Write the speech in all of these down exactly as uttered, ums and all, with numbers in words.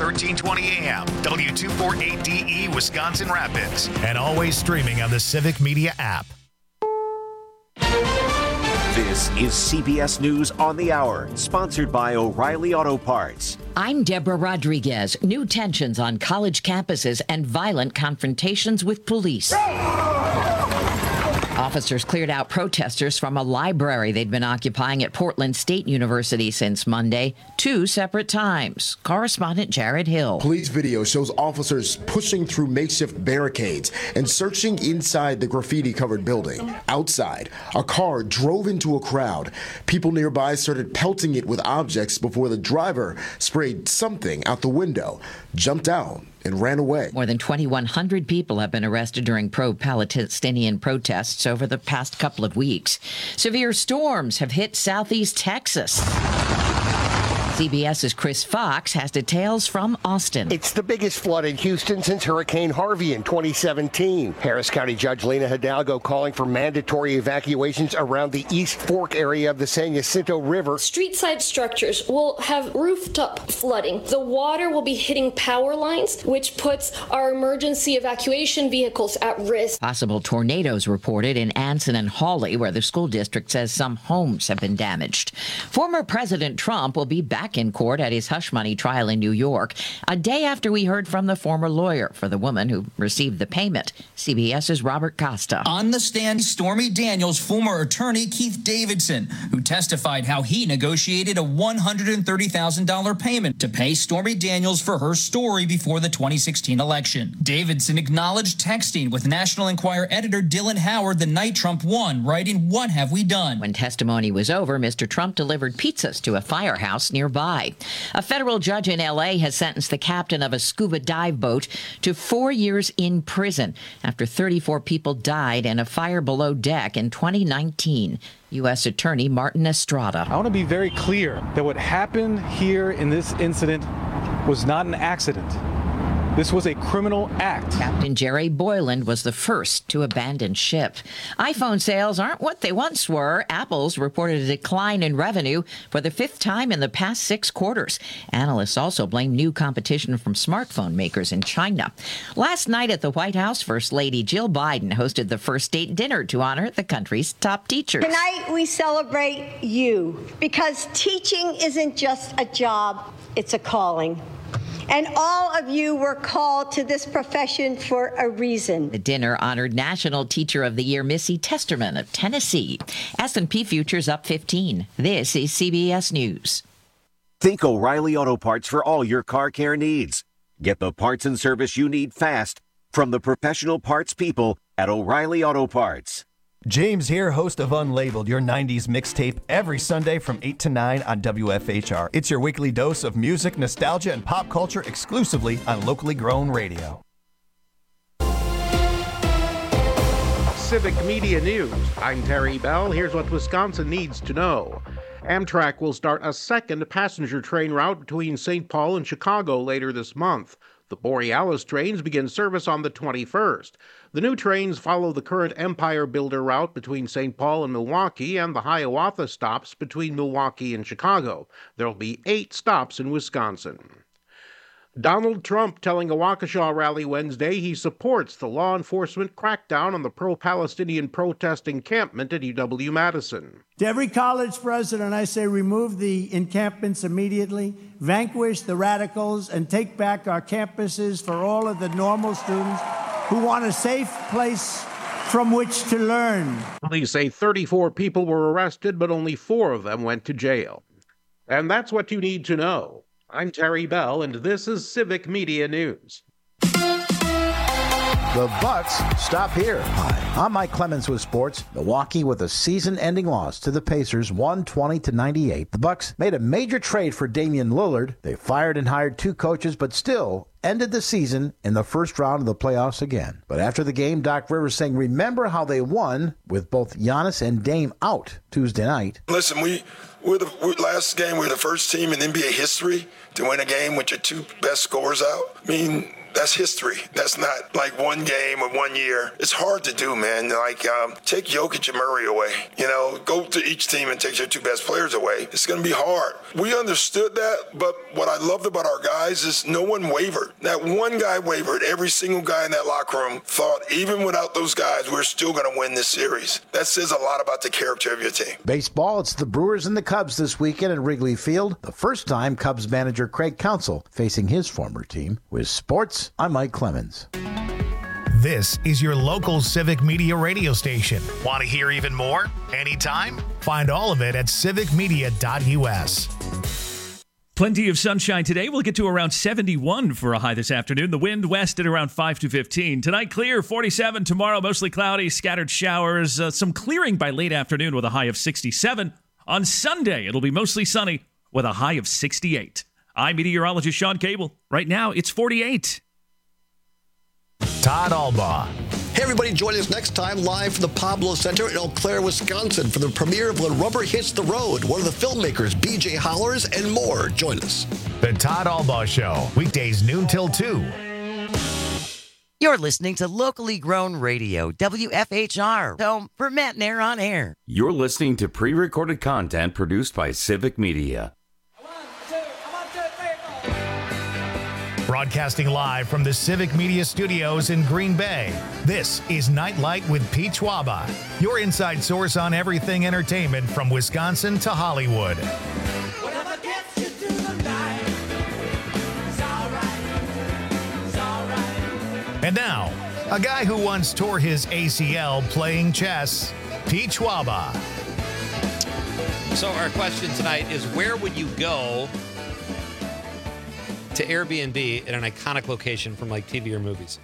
thirteen twenty A M, W two forty-eight D E, Wisconsin Rapids. And always streaming on the Civic Media app. This is C B S News on the Hour, sponsored by O'Reilly Auto Parts. I'm Deborah Rodriguez. New tensions on college campuses and violent confrontations with police. Officers cleared out protesters from a library they'd been occupying at Portland State University since Monday, two separate times. Correspondent Jared Hill. Police video shows officers pushing through makeshift barricades and searching inside the graffiti-covered building. Outside, a car drove into a crowd. People nearby started pelting it with objects before the driver sprayed something out the window, jumped out, and ran away. More than twenty-one hundred people have been arrested during pro-Palestinian protests over the past couple of weeks. Severe storms have hit southeast Texas. CBS's Chris Fox has details from Austin. It's the biggest flood in Houston since Hurricane Harvey in twenty seventeen. Harris County Judge Lena Hidalgo calling for mandatory evacuations around the East Fork area of the San Jacinto River. Street-side structures will have rooftop flooding. The water will be hitting power lines, which puts our emergency evacuation vehicles at risk. Possible tornadoes reported in Anson and Hawley, where the school district says some homes have been damaged. Former President Trump will be back in court at his hush money trial in New York, a day after we heard from the former lawyer for the woman who received the payment. CBS's Robert Costa. On the stand, Stormy Daniels' former attorney, Keith Davidson, who testified how he negotiated a one hundred thirty thousand dollars payment to pay Stormy Daniels for her story before the twenty sixteen election. Davidson acknowledged texting with National Enquirer editor Dylan Howard the night Trump won, writing, "What have we done?" When testimony was over, Mister Trump delivered pizzas to a firehouse nearby. A federal judge in L A has sentenced the captain of a scuba dive boat to four years in prison after thirty-four people died in a fire below deck in twenty nineteen. U S Attorney Martin Estrada. I want to be very clear that what happened here in this incident was not an accident. This was a criminal act. Captain Jerry Boyland was the first to abandon ship. iPhone sales aren't what they once were. Apple's reported a decline in revenue for the fifth time in the past six quarters. Analysts also blame new competition from smartphone makers in China. Last night at the White House, First Lady Jill Biden hosted the first state dinner to honor the country's top teachers. Tonight we celebrate you because teaching isn't just a job, it's a calling. And all of you were called to this profession for a reason. The dinner honored National Teacher of the Year Missy Testerman of Tennessee. S and P futures up fifteen. This is C B S News. Think O'Reilly Auto Parts for all your car care needs. Get the parts and service you need fast from the professional parts people at O'Reilly Auto Parts. James here, host of Unlabeled, your nineties mixtape, every Sunday from eight to nine on W F H R. It's your weekly dose of music, nostalgia, and pop culture exclusively on locally grown radio. Civic Media News. I'm Terry Bell. Here's what Wisconsin needs to know. Amtrak will start a second passenger train route between Saint Paul and Chicago later this month. The Borealis trains begin service on the twenty-first. The new trains follow the current Empire Builder route between Saint Paul and Milwaukee and the Hiawatha stops between Milwaukee and Chicago. There will be eight stops in Wisconsin. Donald Trump telling a Waukesha rally Wednesday he supports the law enforcement crackdown on the pro-Palestinian protest encampment at U W-Madison. To every college president, I say remove the encampments immediately, vanquish the radicals, and take back our campuses for all of the normal students who want a safe place from which to learn. Police say thirty-four people were arrested, but only four of them went to jail. And that's what you need to know. I'm Terry Bell, and this is Civic Media News. The Bucks stop here. Hi, I'm Mike Clemens with sports. Milwaukee with a season-ending loss to the Pacers, one twenty to ninety-eight. The Bucks made a major trade for Damian Lillard. They fired and hired two coaches, but still ended the season in the first round of the playoffs again. But after the game, Doc Rivers saying, remember how they won with both Giannis and Dame out Tuesday night. Listen, we we're the we're, last game, we we're the first team in N B A history to win a game with your two best scorers out. I mean, That's history. That's not like one game or one year. It's hard to do, man. Like, um, take Jokic and Murray away. You know, go to each team and take their two best players away. It's going to be hard. We understood that, but what I loved about our guys is no one wavered. That one guy wavered. Every single guy in that locker room thought, even without those guys, we're still going to win this series. That says a lot about the character of your team. Baseball, it's the Brewers and the Cubs this weekend at Wrigley Field. The first time Cubs manager Craig Counsell facing his former team. With sports, I'm Mike Clemens. This is your local Civic Media radio station. Want to hear even more? Anytime? Find all of it at civic media dot u s. Plenty of sunshine today. We'll get to around seventy-one for a high this afternoon. The wind west at around five to fifteen. Tonight, clear, forty-seven. Tomorrow, mostly cloudy, scattered showers. Uh, some clearing by late afternoon with a high of sixty-seven. On Sunday, it'll be mostly sunny with a high of sixty-eight. I'm meteorologist Sean Cable. Right now, it's forty-eight. Todd Albaugh. Hey, everybody, join us next time live from the Pablo Center in Eau Claire, Wisconsin for the premiere of When Rubber Hits the Road. One of the filmmakers, B J Hollers, and more. Join us. The Todd Albaugh Show, weekdays noon till two. You're listening to locally grown radio, W F H R, home for Matt Nair on air. You're listening to pre-recorded content produced by Civic Media. Broadcasting live from the Civic Media Studios in Green Bay, this is Nightlight with Pete Schwaba, your inside source on everything entertainment from Wisconsin to Hollywood. Whatever gets you through the night, it's all right, it's all right. And now, a guy who once tore his A C L playing chess, Pete Schwaba. So our question tonight is, where would you go to Airbnb at an iconic location from like T V or movies?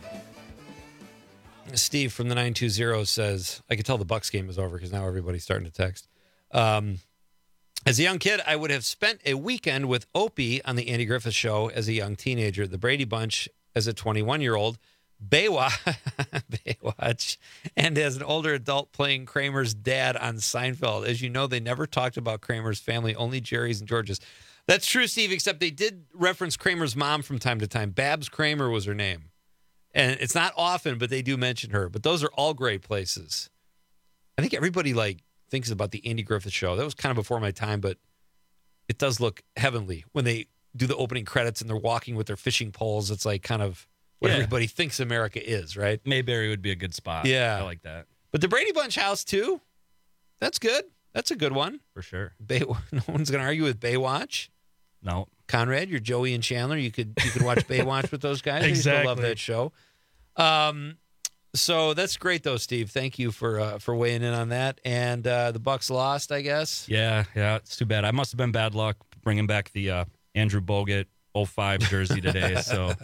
Steve from the nine two zero says, I could tell the Bucks game is over because now everybody's starting to text. Um, as a young kid, I would have spent a weekend with Opie on the Andy Griffith Show as a young teenager, the Brady Bunch as a twenty-one-year-old, Baywatch, Baywatch, and as an older adult playing Kramer's dad on Seinfeld. As you know, they never talked about Kramer's family, only Jerry's and George's. That's true, Steve, except they did reference Kramer's mom from time to time. Babs Kramer was her name. And it's not often, but they do mention her. But those are all great places. I think everybody, like, thinks about the Andy Griffith Show. That was kind of before my time, but it does look heavenly when they do the opening credits and they're walking with their fishing poles. It's like kind of what yeah. everybody thinks America is, right? Mayberry would be a good spot. Yeah. I like that. But the Brady Bunch house, too, that's good. That's a good one. For sure. Bay, no one's going to argue with Baywatch. No. Conrad, you're Joey and Chandler. You could you could watch Baywatch with those guys. Exactly. I used to love that show. Um, so that's great, though, Steve. Thank you for uh, for weighing in on that. And uh, the Bucks lost, I guess. Yeah, yeah. It's too bad. I must have been bad luck bringing back the uh, Andrew Bogut oh five jersey today. So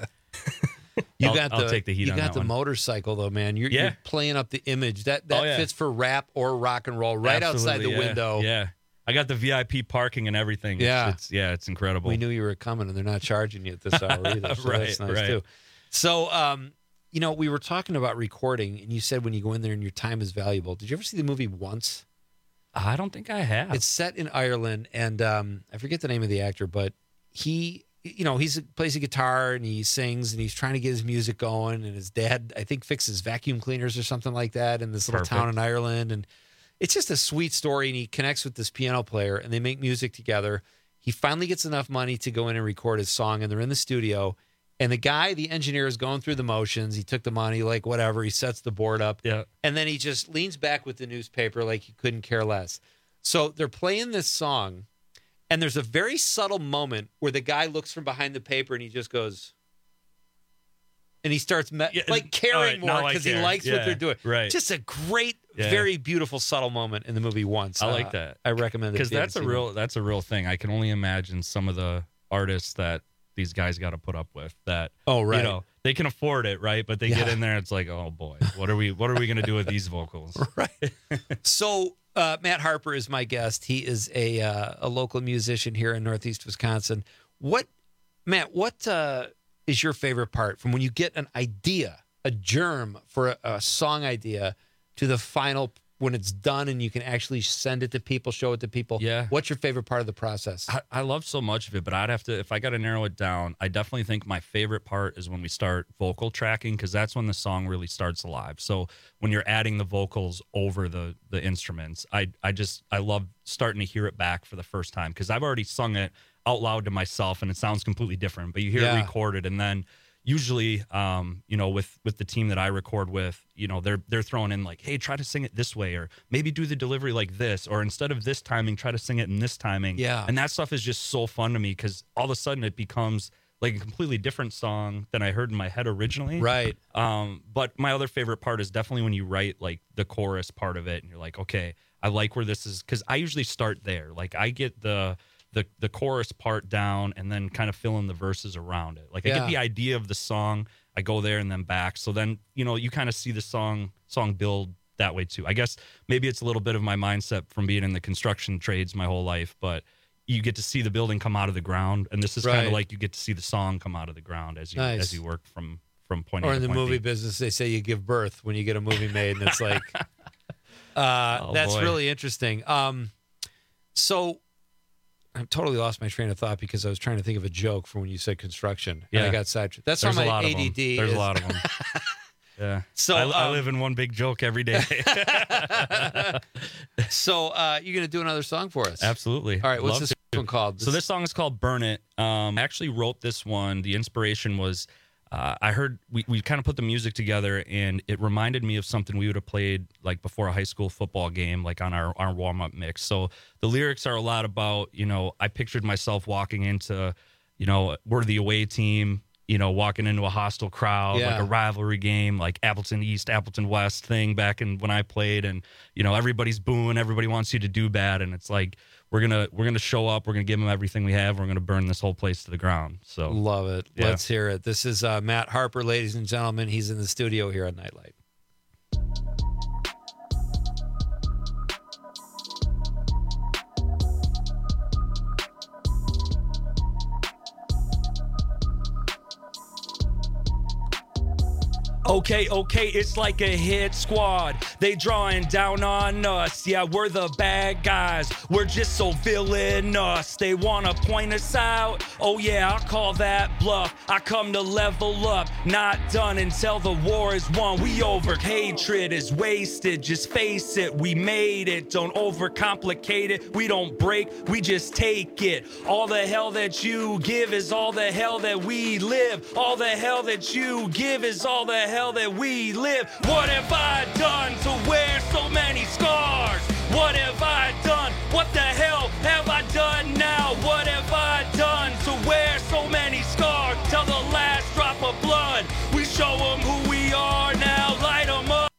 you I'll, got the I'll take the heat you on got that the one. motorcycle though, man. You're, Yeah. you're playing up the image that that Oh, yeah. fits for rap or rock and roll right outside the Absolutely, yeah. window. Yeah. I got the V I P parking and everything. It's, Yeah. it's yeah, it's incredible. We knew you were coming, and they're not charging you at this hour either. So Right, that's nice right. too. So, um, you know, we were talking about recording, and you said when you go in there and your time is valuable. Did you ever see the movie Once? I don't think I have. It's set in Ireland, and um, I forget the name of the actor, but he, you know, he plays a guitar and he sings, and he's trying to get his music going. And his dad, I think, fixes vacuum cleaners or something like that in this little Perfect. town in Ireland, and it's just a sweet story. And he connects with this piano player, and they make music together. He finally gets enough money to go in and record his song, and they're in the studio. And the guy, the engineer, is going through the motions. He took the money, like whatever. He sets the board up. Yeah. And then he just leans back with the newspaper like he couldn't care less. So they're playing this song, and there's a very subtle moment where the guy looks from behind the paper and he just goes, and he starts me- Yeah, like all caring right, now more I because he care. likes what Yeah, they're doing. right. Just a great, Yeah. very beautiful, subtle moment in the movie Once. I like Uh, that. I recommend it because if you that's a haven't seen real that's a real thing. I can only imagine some of the artists that these guys got to put up with that. Oh, right. You know, they can afford it, right? But they get Yeah. in there, it's like, oh boy, what are we what are we gonna do with these vocals? Right. So uh, Matt Harper is my guest. He is a uh, a local musician here in Northeast Wisconsin. What, Matt? What uh, is your favorite part from when you get an idea, a germ for a, a song idea, to the final when it's done and you can actually send it to people, show it to people? Yeah. What's your favorite part of the process? I, I love so much of it, but I'd have to, if I got to narrow it down, I definitely think my favorite part is when we start vocal tracking, because that's when the song really starts alive. So when you're adding the vocals over the the instruments, I I just, I love starting to hear it back for the first time, because I've already sung it out loud to myself and it sounds completely different, but you hear Yeah. it recorded, and then usually, um, you know, with with the team that I record with, you know, they're they're throwing in like, hey, try to sing it this way, or maybe do the delivery like this, or instead of this timing, try to sing it in this timing. Yeah. And that stuff is just so fun to me, because all of a sudden it becomes like a completely different song than I heard in my head originally. Right. Um, but my other favorite part is definitely when you write like the chorus part of it, and you're like, okay, I like where this is, because I usually start there. Like I get the the the chorus part down and then kind of fill in the verses around it. Like I Yeah. get the idea of the song, I go there and then back. So then, you know, you kind of see the song song build that way too. I guess maybe it's a little bit of my mindset from being in the construction trades my whole life, but you get to see the building come out of the ground, and this is kind Right. of like you get to see the song come out of the ground as you Nice. as you work from from point A Or to in the point movie B. business, they say you give birth when you get a movie made, and it's like, uh, Oh, that's boy. really interesting. Um, so I totally lost my train of thought because I was trying to think of a joke for when you said construction. And I Yeah. got sidetracked. That's There's how a my lot of A D them. D There's is. a lot of them. Yeah. So, I, I um, live in one big joke every day. So uh, you're going to do another song for us? Absolutely. All right, what's Love this to. one called? So this song is called Burn It. Um, I actually wrote this one. The inspiration was uh, I heard we, we kind of put the music together, and it reminded me of something we would have played like before a high school football game, like on our, our warm-up mix. So the lyrics are a lot about, you know, I pictured myself walking into, you know, we're the away team, you know, walking into a hostile crowd, Yeah. like a rivalry game, like Appleton East, Appleton West thing back in when I played, and you know, everybody's booing, everybody wants you to do bad, and it's like we're gonna we're gonna show up, we're gonna give them everything we have, we're gonna burn this whole place to the ground. So Love it. Yeah. Let's hear it. This is uh, Matt Harper, ladies and gentlemen. He's in the studio here on Nightlight. Okay, okay, it's like a hit squad. They drawing down on us. Yeah, we're the bad guys. We're just so villainous. They wanna point us out. Oh yeah, I call that bluff. I come to level up. Not done until the war is won. We over hatred is wasted. Just face it, we made it. Don't overcomplicate it. We don't break, we just take it. All the hell that you give is all the hell that we live. All the hell that you give is all the hell that we live. What have I done to wear so many scars? What have I done? What the hell have I done now? What have I done to wear so many scars? Till the last drop of blood, we show them who we are now. Light them up,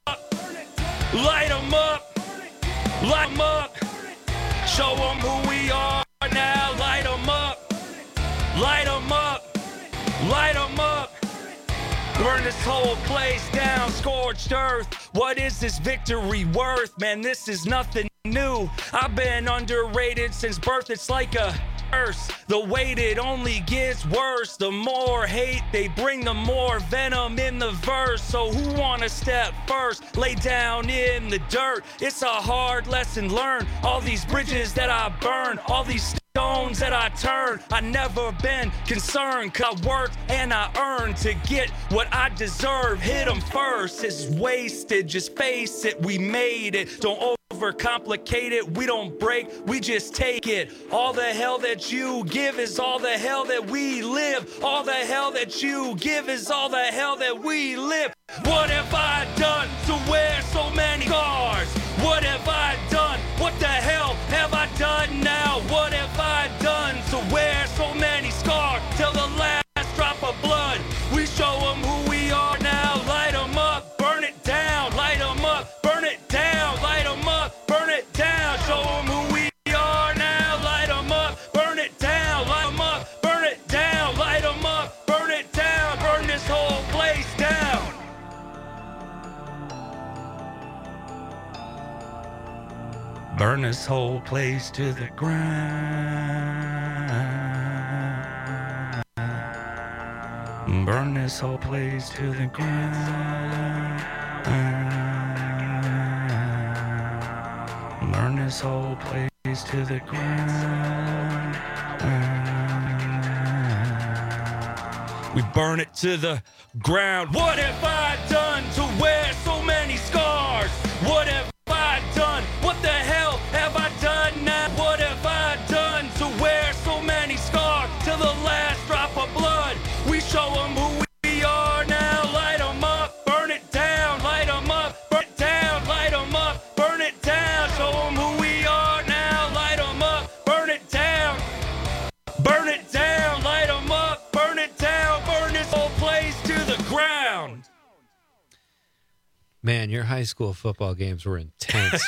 light them up, light them up. Show them who we are now. Light them up, light them up, light them up. Burn this whole place down, scorched earth. What is this victory worth? Man, this is nothing new. I've been underrated since birth. It's like a curse. The weight, it only gets worse. The more hate they bring, the more venom in the verse. So who wanna step first? Lay down in the dirt. It's a hard lesson learned. All these bridges that I burn, all these stones that I turn, I never been concerned, cause I worked and I earned to get what I deserve. Hit them first, it's wasted, just face it, we made it. Don't overcomplicate it, we don't break, we just take it. All the hell that you give is all the hell that we live. All the hell that you give is all the hell that we live. What have I done to wear so many scars? What have I done? What the hell have I done now? What have I done to wear so many scars? Till the last drop of blood, we show them who we are now. Light them up, burn it down. Light them up, burn it down. Light them up, burn it down. Show them who we are now. Light them up, burn it down. Light them up, burn it down. Light them up, burn it down. Burn this whole place down. Burn this whole place to the ground. Burn this whole place to the ground. this whole place to the ground. We burn it to the ground. What have I done to wear so many scars? What have I done? What the hell have I done now? What have I done to wear so many scars? To the last drop of blood, we show them who we are now. Light them up, burn it down. Light them up, burn it down. Light them up, burn it down. Show them who we are now. Light them up, burn it down. Burn it down, light them up, burn it down. Burn this whole place to the ground. Man, your high school football games were intense.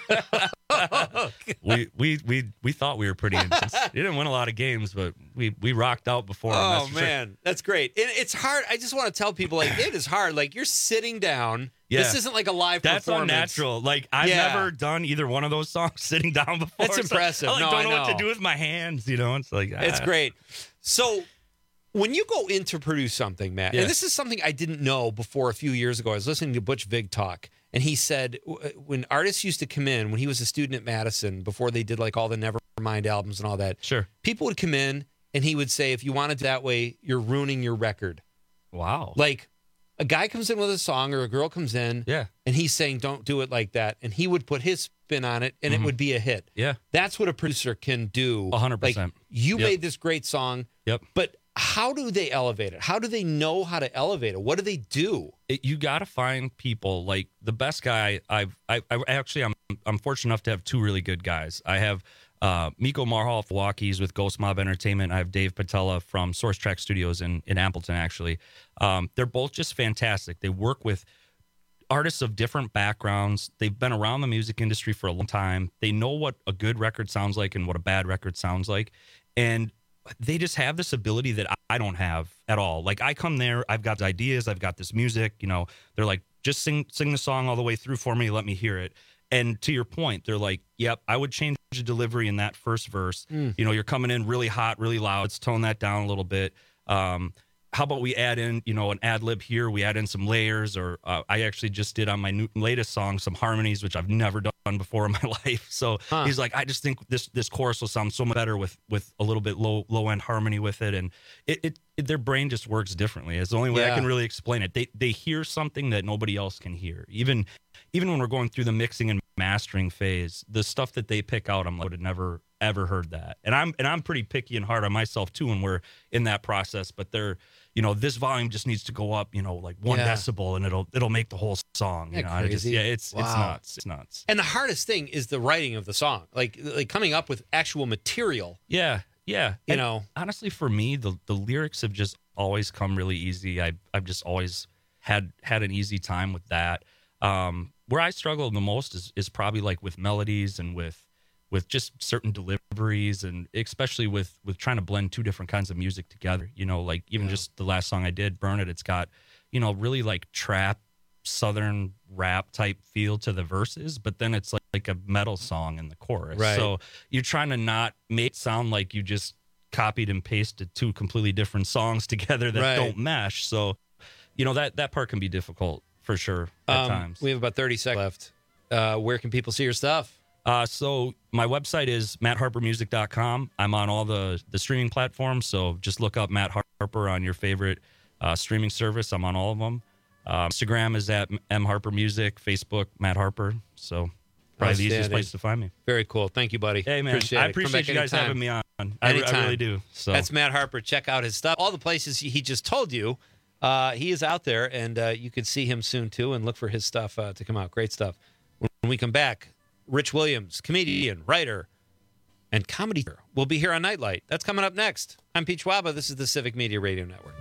we we we we thought we were pretty intense. We didn't win a lot of games, but we we rocked out before. Oh that's man, sure. That's great. And it's hard. I just want to tell people, like, it is hard. Like, you're sitting down. Yeah. This isn't like a live That's performance. unnatural. Like, I've Yeah. never done either one of those songs sitting down before. That's so impressive. I like, No, don't I know, what know. to do with my hands. You know, it's like It's ah. great. So when you go in to produce something, Matt, Yeah. and this is something I didn't know before a few years ago. I was listening to Butch Vig talk, and he said w- when artists used to come in, when he was a student at Madison, before they did like all the Nevermind albums and all that, sure, people would come in and he would say, if you want it that way, you're ruining your record. Wow. Like, a guy comes in with a song or a girl comes in, yeah, and he's saying, don't do it like that. And he would put his spin on it, and Mhm. it would be a hit. Yeah. That's what a producer can do. one hundred Like, percent. you Yep. made this great song, Yep. but how do they elevate it? How do they know how to elevate it? What do they do? It, you got to find people like the best guy. I've I, I actually I'm I'm fortunate enough to have two really good guys. I have uh, Miko Marhal of Milwaukee's with Ghost Mob Entertainment. I have Dave Patella from Source Track Studios in in Appleton. Actually, um, they're both just fantastic. They work with artists of different backgrounds. They've been around the music industry for a long time. They know what a good record sounds like and what a bad record sounds like, and they just have this ability that I don't have at all. Like, I come there, I've got ideas, I've got this music, you know, they're like, just sing sing the song all the way through for me, let me hear it. And to your point, they're like, yep, I would change the delivery in that first verse. Mm. You know, you're coming in really hot, really loud. Let's tone that down a little bit. Um, how about we add in, you know, an ad lib here? We add in some layers, or uh, I actually just did on my new, latest song some harmonies, which I've never done before in my life. So Huh. he's like, I just think this this chorus will sound so much better with with a little bit low low end harmony with it, and it, it, it their brain just works differently. It's the only way Yeah. I can really explain it. They they hear something that nobody else can hear. Even even when we're going through the mixing and mastering phase, the stuff that they pick out, I'm like, I would have never ever heard that. And I'm and I'm pretty picky and hard on myself too when we're in that process. But they're, you know, this volume just needs to go up, you know, like one Yeah. decibel, and it'll it'll make the whole song. You Isn't know, that I just crazy? yeah, it's it's Wow. nuts. It's nuts. And the hardest thing is the writing of the song, like like coming up with actual material. Yeah, yeah. You And know, honestly, for me, the the lyrics have just always come really easy. I I've just always had had an easy time with that. Um, where I struggle the most is is probably like with melodies and with with just certain deliveries, and especially with with trying to blend two different kinds of music together. You know, like even Yeah. just the last song I did, Burn It, it's got, you know, really like trap, southern rap type feel to the verses, but then it's like, like a metal song in the chorus. Right. So you're trying to not make it sound like you just copied and pasted two completely different songs together that Right. don't mesh. So, you know, that that part can be difficult for sure at um, times. we have about thirty seconds left. Uh, where can people see your stuff? Uh, so my website is matt harper music dot com. I'm on all the, the streaming platforms, so just look up Matt Harper on your favorite uh, streaming service. I'm on all of them. Uh, Instagram is at M Harper Music, Facebook Matt Harper. So probably the easiest Outstanding. place to find me. Very cool. Thank you, buddy. Hey man, Appreciate I it. Come appreciate back you guys anytime. having me on. I, re- I Anytime. really do. So That's Matt Harper. Check out his stuff. All the places he just told you. Uh, he is out there, and uh, you can see him soon too, and look for his stuff uh, to come out. Great stuff. When we come back, Rich Williams, comedian, writer, and comedy will be here on Nightlight. That's coming up next. I'm Pete Schwaba. This is the Civic Media Radio Network.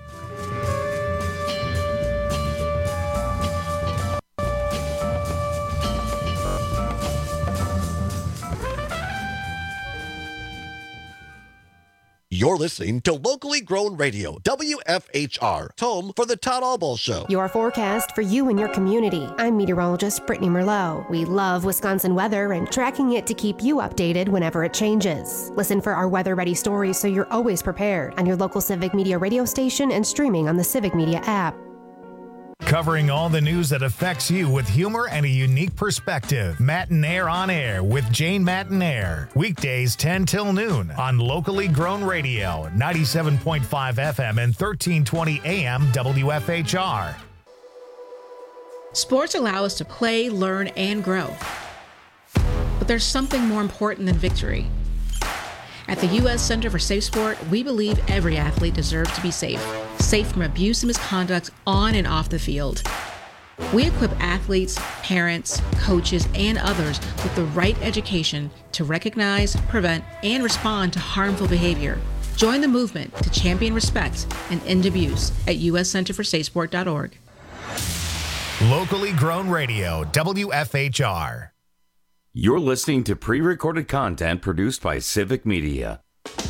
You're listening to locally grown radio, W F H R, home for the Todd Alball Show. Your forecast for you and your community. I'm meteorologist Brittany Merlot. We love Wisconsin weather and tracking it to keep you updated whenever it changes. Listen for our weather-ready stories so you're always prepared on your local Civic Media radio station and streaming on the Civic Media app. Covering all the news that affects you with humor and a unique perspective. Matinaire on Air with Jane Matinaire. Weekdays ten till noon on locally grown radio, ninety-seven point five F M and thirteen twenty A M W F H R. Sports allow us to play, learn, and grow. But there's something more important than victory. At the U S Center for Safe Sport, we believe every athlete deserves to be safe. Safe from abuse and misconduct on and off the field. We equip athletes, parents, coaches, and others with the right education to recognize, prevent, and respond to harmful behavior. Join the movement to champion respect and end abuse at U S center for safe sport dot org. Locally grown radio, W F H R. You're listening to pre-recorded content produced by Civic Media.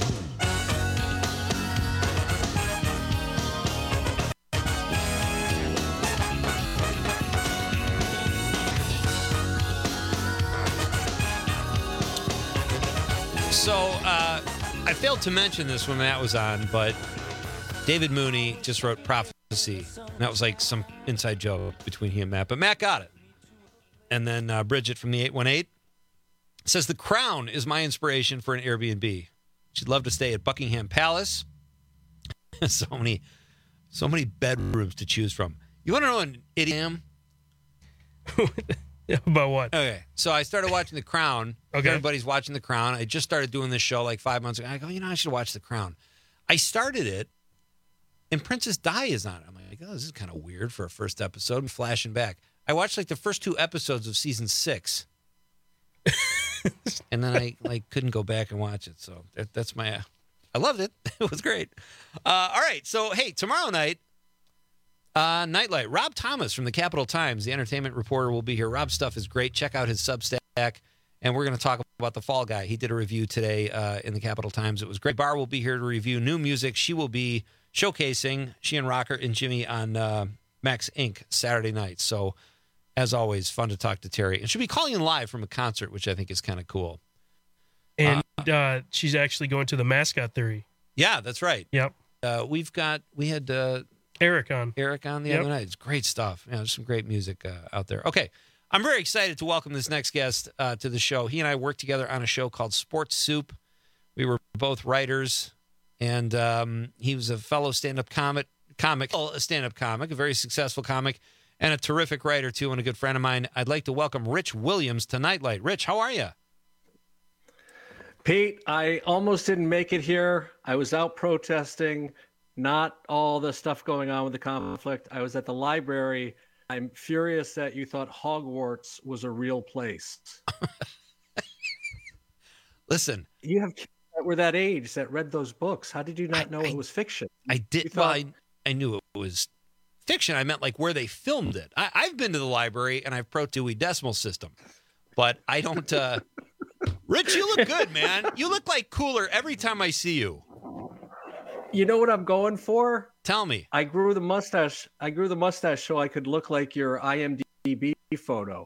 So, uh, I failed to mention this when Matt was on, but David Mooney just wrote Prophecy. And that was like some inside joke between he and Matt, but Matt got it. And then uh, Bridget from the eight one eight says, The Crown is my inspiration for an Airbnb. She'd love to stay at Buckingham Palace. so many so many bedrooms to choose from. You want to know an idiot? About what? Okay, so I started watching The Crown. Okay. Everybody's watching The Crown. I just started doing this show like five months ago. I go, you know, I should watch The Crown. I started it, and Princess Di is on it. I'm like, oh, this is kind of weird for a first episode. I'm flashing back. I watched like the first two episodes of season six, and then I like couldn't go back and watch it. So that, that's my. Uh, I loved it. It was great. Uh, all right, so hey, tomorrow night, uh, Nightlight. Rob Thomas from the Capital Times, the entertainment reporter, will be here. Rob's stuff is great. Check out his Substack, and we're going to talk about The Fall Guy. He did a review today uh, in the Capital Times. It was great. Barr will be here to review new music. She will be showcasing she and Rocker and Jimmy on uh, Max Incorporated Saturday night. So. As always, fun to talk to Terry. And she'll be calling in live from a concert, which I think is kind of cool. And uh, uh, she's actually going to the Mascot Theory. Yeah, that's right. Yep. Uh, we've got, we had uh, Eric on. Eric on the Yep. other night. It's great stuff. Yeah, there's some great music uh, out there. Okay. I'm very excited to welcome this next guest uh, to the show. He and I worked together on a show called Sports Soup. We were both writers, and um, he was a fellow stand-up comic, comic, a stand-up comic, a very successful comic, and a terrific writer, too, and a good friend of mine. I'd like to welcome Rich Williams to Nightlight. Rich, how are you? Pete, I almost didn't make it here. I was out protesting, not all the stuff going on with the conflict. I was at the library. I'm furious that you thought Hogwarts was a real place. Listen. You have kids that were that age that read those books. How did you not know I, it was fiction? I did. thought, well, I, I knew it was fiction. I meant like where they filmed it. I, I've been to the library and I've pro Dewey Decimal System, but I don't. Uh... Rich, you look good, man. You look like cooler every time I see you. You know what I'm going for? Tell me. I grew the mustache. I grew the mustache so I could look like your I M D B photo.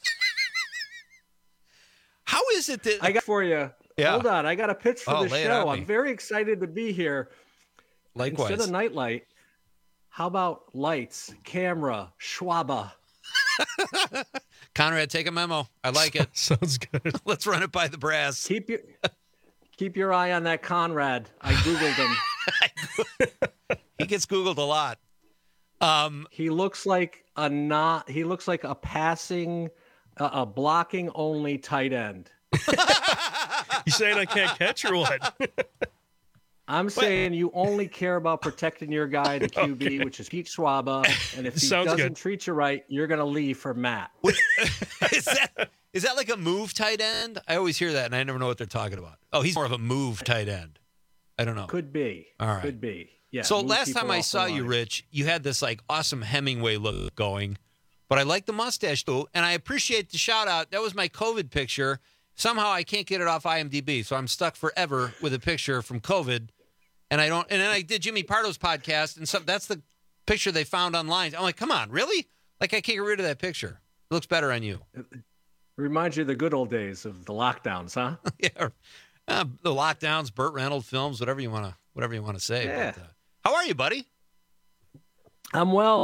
How is it that I got for you? Yeah. Hold on, I got a pitch for Oh, the lay it show. on me. I'm very excited to be here. Likewise. Instead of Nightlight, how about lights, camera, Schwaba? Conrad, take a memo. I like it. Sounds good. Let's run it by the brass. Keep your keep your eye on that Conrad. I googled him. He gets Googled a lot. Um, he looks like a not. He looks like a passing, uh, a blocking only tight end. You saying I can't catch or what? I'm saying you only care about protecting your guy, the Q B, Okay. which is Pete Schwaba, and if he Sounds doesn't good. treat you right, you're gonna leave for Matt. is that is that like a move tight end? I always hear that, and I never know what they're talking about. Oh, he's more of a move tight end. I don't know. Could be. All right. Could be. Yeah. so move last people time I off the saw you, line. Rich, you had this like awesome Hemingway look going, but I like the mustache too, and I appreciate the shout out. That was my COVID picture. Somehow I can't get it off I M D B, so I'm stuck forever with a picture from COVID. And I don't. And then I did Jimmy Pardo's podcast, and some that's the picture they found online. I'm like, come on, really? Like I can't get rid of that picture. It looks better on you. Reminds you of the good old days of the lockdowns, huh? yeah, uh, the lockdowns, Burt Reynolds films, whatever you want to, whatever you want to say. Yeah. But, uh, how are you, buddy? I'm well.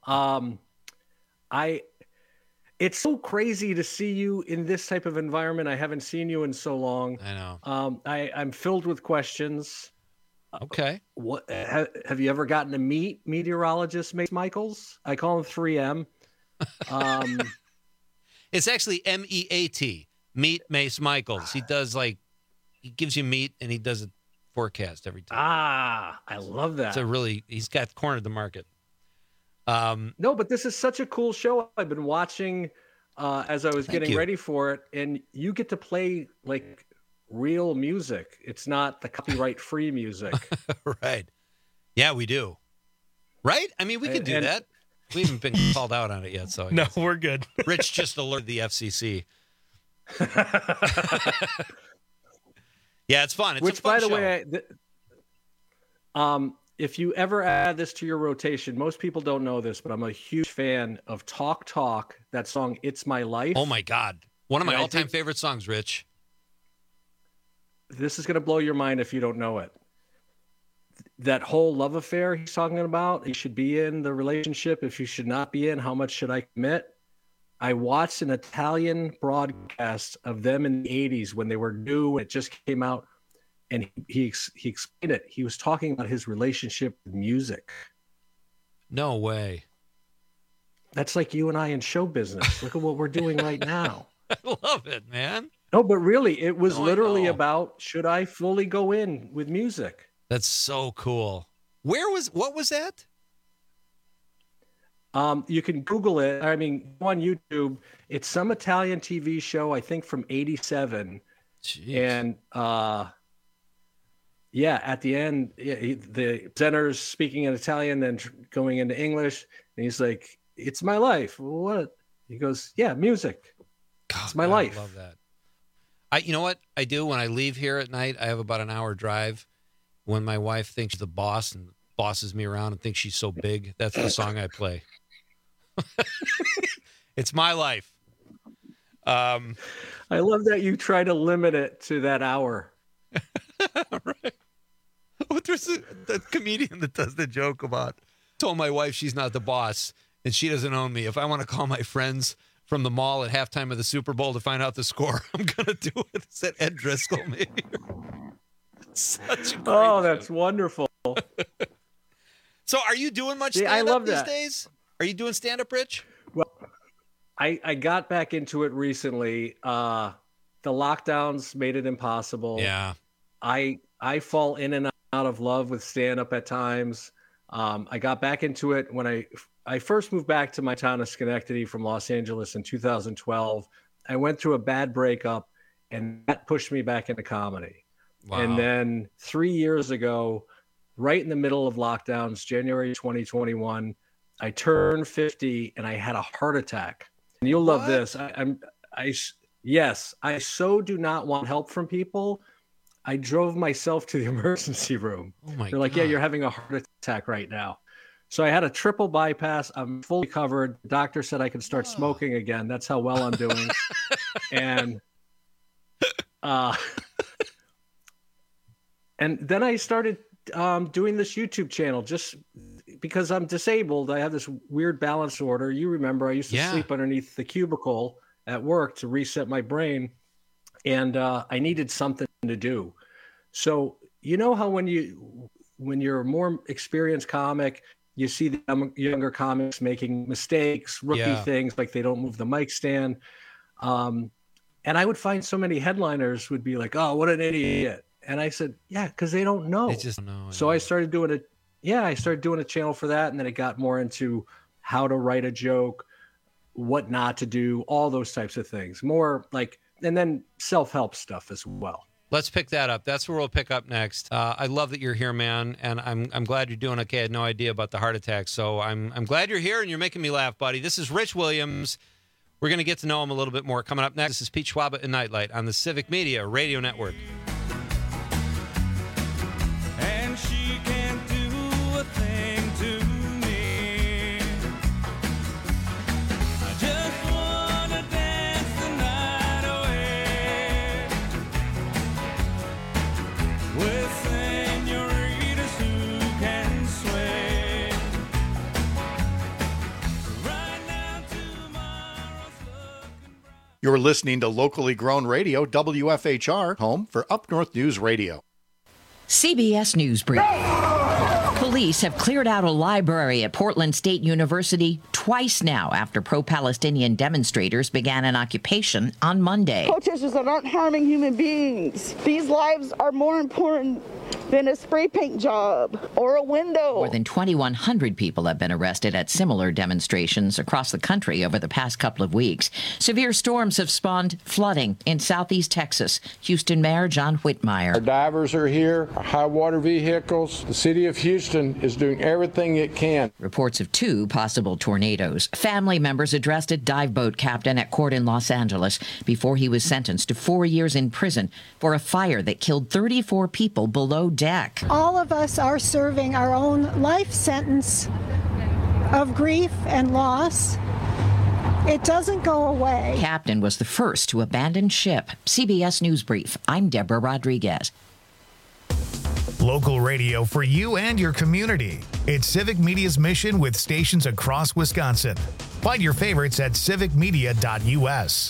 Um, I. It's so crazy to see you in this type of environment. I haven't seen you in so long. I know. Um, I, I'm filled with questions. Okay. What ha, have you ever gotten to meet meteorologist Mace Michaels? I call him three M. Um, it's actually M E A T. Meet Mace Michaels. He does like he gives you meat and he does a forecast every time. Ah, I love that. It's a really he's got cornered the market. Um, no, but this is such a cool show. I've been watching uh, as I was getting you. ready for it, and you get to play like real music. It's not the copyright-free music. Right. Yeah, we do. Right? I mean, we can do And- that. We haven't been called out on it yet, so I No, guess. we're good. Rich just alerted the F C C. Yeah, it's fun. It's Which, a fun by the show. way, I, th- um, if you ever add this to your rotation, most people don't know this, but I'm a huge fan of Talk Talk. That song, "It's My Life." Oh my God, one of my And I all-time think- favorite songs, Rich. This is going to blow your mind if you don't know it. That whole love affair he's talking about, you should be in the relationship. If you should not be in, how much should I commit? I watched an Italian broadcast of them in the eighties when they were new. It just came out, and he he, ex- he explained it. He was talking about his relationship with music. No way. That's like you and I in show business. Look at what we're doing right now. I love it, man. No, but really, it was No, I literally know. about, should I fully go in with music? That's so cool. Where was what was that? Um, you can Google it. I mean, go on YouTube. It's some Italian T V show, I think from eighty-seven. Jeez. And uh, yeah, at the end, yeah, he, the presenter's speaking in Italian, then tr- going into English. And he's like, "It's my life." What? He goes, "Yeah, music. It's my God, life." I love that. I, you know what I do when I leave here at night? I have about an hour drive. When my wife thinks she's the boss and bosses me around and thinks she's so big, that's the song I play. It's my life. Um, I love that you try to limit it to that hour. right. What there's a, the comedian that does the joke about told my wife she's not the boss and she doesn't own me. If I want to call my friends from the mall at halftime of the Super Bowl to find out the score, I'm gonna do it. Is that Ed Driscoll maybe? Such a great Oh, that's wonderful. So are you doing much Yeah, I stand-up love these that. days? Are you doing stand-up, Rich? Well, I, I got back into it recently. Uh, the lockdowns made it impossible. Yeah. I I fall in and out of love with stand-up at times. Um, I got back into it when I I first moved back to my town of Schenectady from Los Angeles in two thousand twelve. I went through a bad breakup, and that pushed me back into comedy. Wow. And then three years ago, right in the middle of lockdowns, January twenty twenty-one, I turned fifty and I had a heart attack. And you'll love What? this. I, I'm, I, yes, I so do not want help from people. I drove myself to the emergency room. Oh my They're like, yeah, God. you're having a heart attack right now. So I had a triple bypass. I'm fully covered. The doctor said I could start smoking again. That's how well I'm doing. and, uh, and then I started um, doing this YouTube channel just because I'm disabled. I have this weird balance order. You remember I used to Yeah. sleep underneath the cubicle at work to reset my brain. And uh, I needed something to do. So you know how when you when you're a more experienced comic, you see the young- younger comics making mistakes, rookie Yeah. things like they don't move the mic stand. Um, and I would find so many headliners would be like, "Oh, what an idiot!" And I said, "Yeah, because they don't know." They just don't know. So I started doing it. Yeah, I started doing a channel for that, and then it got more into how to write a joke, what not to do, all those types of things. More like, and then self-help stuff as well. Let's pick that up. That's where we'll pick up next. Uh, I love that you're here, man, and I'm I'm glad you're doing okay. I had no idea about the heart attack, so I'm I'm glad you're here and you're making me laugh, buddy. This is Rich Williams. We're going to get to know him a little bit more coming up next. This is Pete Schwab and Nightlight on the Civic Media Radio Network. And she can't do a thing to me. I just wanna dance the night away with senoritas who can sway. You're listening to locally grown radio, W F H R, home for Up North News Radio. C B S News Brief. Police have cleared out a library at Portland State University twice now after pro-Palestinian demonstrators began an occupation on Monday. Protesters that aren't harming human beings. These lives are more important than a spray paint job or a window. More than twenty-one hundred people have been arrested at similar demonstrations across the country over the past couple of weeks. Severe storms have spawned flooding in southeast Texas. Houston Mayor John Whitmire. Our divers are here, our high water vehicles. The city of Houston is doing everything it can. Reports of two possible tornadoes. Family members addressed a dive boat captain at court in Los Angeles before he was sentenced to four years in prison for a fire that killed thirty-four people below deck. All of us are serving our own life sentence of grief and loss. It doesn't go away. Captain was the first to abandon ship. C B S News Brief. I'm Deborah Rodriguez. Local radio for you and your community. It's Civic Media's mission with stations across Wisconsin. Find your favorites at civic media dot U S.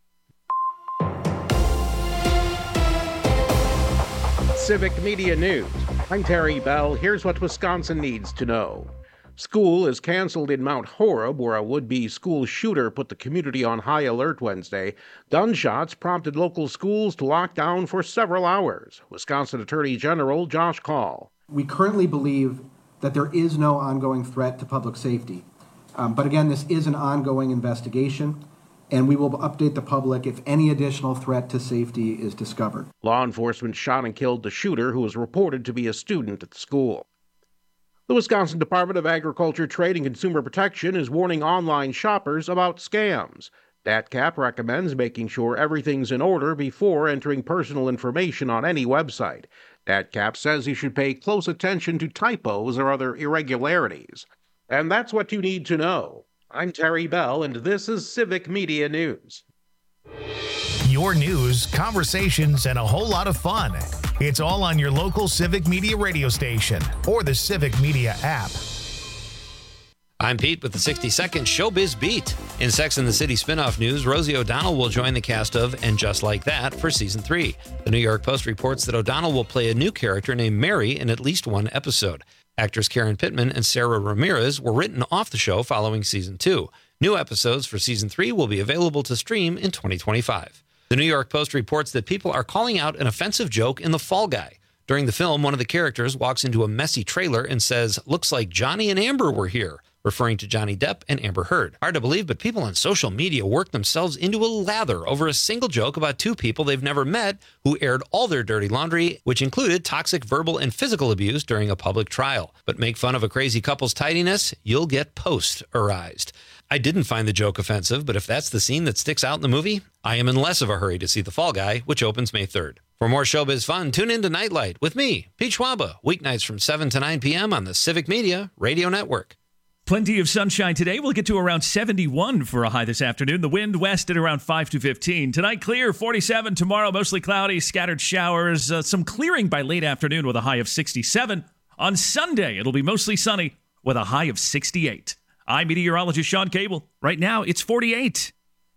Civic Media News. I'm Terry Bell. Here's what Wisconsin needs to know. School is canceled in Mount Horeb, where a would-be school shooter put the community on high alert Wednesday. Gunshots prompted local schools to lock down for several hours. Wisconsin Attorney General Josh Kaul. We currently believe that there is no ongoing threat to public safety. Um, but again, this is an ongoing investigation, and we will update the public if any additional threat to safety is discovered. Law enforcement shot and killed the shooter, who was reported to be a student at the school. The Wisconsin Department of Agriculture, Trade, and Consumer Protection is warning online shoppers about scams. D A T C A P recommends making sure everything's in order before entering personal information on any website. D A T C A P says you should pay close attention to typos or other irregularities. And that's what you need to know. I'm Terry Bell, and this is Civic Media News. Your news, conversations, and a whole lot of fun. It's all on your local Civic Media radio station or the Civic Media app. I'm Pete with the sixty second Showbiz Beat. In Sex and the City spinoff news, Rosie O'Donnell will join the cast of And Just Like That for season three. The New York Post reports that O'Donnell will play a new character named Mary in at least one episode. Actors Karen Pittman and Sarah Ramirez were written off the show following season two. New episodes for season three will be available to stream in twenty twenty-five. The New York Post reports that people are calling out an offensive joke in The Fall Guy. During the film, one of the characters walks into a messy trailer and says, "Looks like Johnny and Amber were here," referring to Johnny Depp and Amber Heard. Hard to believe, but people on social media work themselves into a lather over a single joke about two people they've never met who aired all their dirty laundry, which included toxic verbal and physical abuse during a public trial. But make fun of a crazy couple's tidiness, you'll get post-arized. I didn't find the joke offensive, but if that's the scene that sticks out in the movie, I am in less of a hurry to see The Fall Guy, which opens May third. For more showbiz fun, tune in to Nightlight with me, Pete Schwaba, weeknights from seven to nine p.m. on the Civic Media Radio Network. Plenty of sunshine today. We'll get to around seventy-one for a high this afternoon. The wind west at around five to fifteen. Tonight, clear, forty-seven. Tomorrow, mostly cloudy, scattered showers. Uh, some clearing by late afternoon with a high of sixty-seven. On Sunday, it'll be mostly sunny with a high of sixty-eight. I'm meteorologist Sean Cable. Right now, it's forty-eight.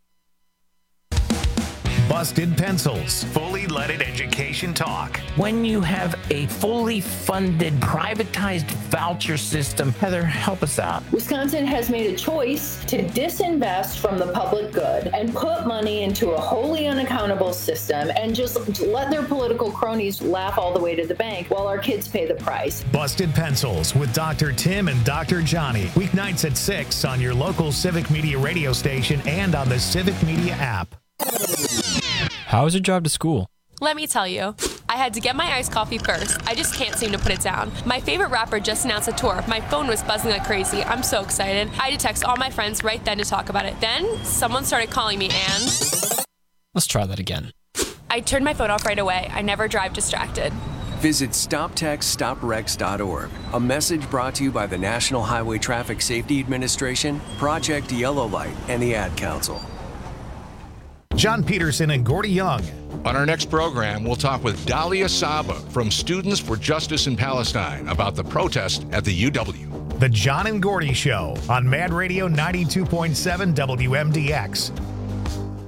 Busted Pencils, fully leaded education talk. When you have a fully funded, privatized voucher system, Heather, help us out. Wisconsin has made a choice to disinvest from the public good and put money into a wholly unaccountable system and just let their political cronies laugh all the way to the bank while our kids pay the price. Busted Pencils with Doctor Tim and Doctor Johnny. Weeknights at six on your local Civic Media radio station and on the Civic Media app. How is your drive to school? Let me tell you, I had to get my iced coffee first. I just can't seem to put it down. My favorite rapper just announced a tour. My phone was buzzing like crazy. I'm so excited. I had to text all my friends right then to talk about it. Then someone started calling me and... Let's try that again. I turned my phone off right away. I never drive distracted. Visit stop text stop wrecks dot org. A message brought to you by the National Highway Traffic Safety Administration, Project Yellow Light, and the Ad Council. John Peterson and Gordy Young. On our next program, we'll talk with Dalia Saba from Students for Justice in Palestine about the protest at the U W. The John and Gordy Show on Mad Radio ninety-two point seven W M D X.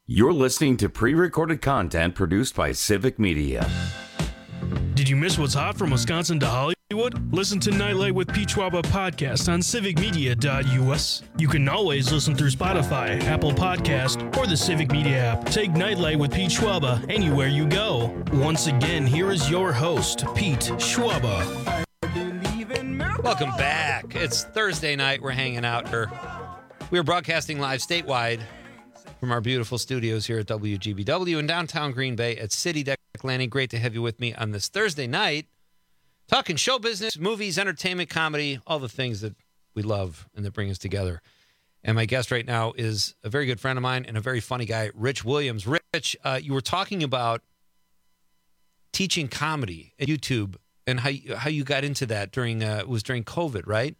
You're listening to pre-recorded content produced by Civic Media. Did you miss what's hot from Wisconsin to Hollywood? Listen to Nightlight with Pete Schwaba podcast on civic media dot u s. You can always listen through Spotify, Apple Podcast, or the Civic Media app. Take Nightlight with Pete Schwaba anywhere you go. Once again, here is your host, Pete Schwaba. Welcome back. It's Thursday night. We're hanging out here. We are broadcasting live statewide from our beautiful studios here at W G B W in downtown Green Bay at City Deck Landing. Great to have you with me on this Thursday night, talking show business, movies, entertainment, comedy, all the things that we love and that bring us together. And my guest right now is a very good friend of mine and a very funny guy, Rich Williams. Rich, uh, you were talking about teaching comedy at YouTube and how you, how you got into that during uh, it was during COVID, right?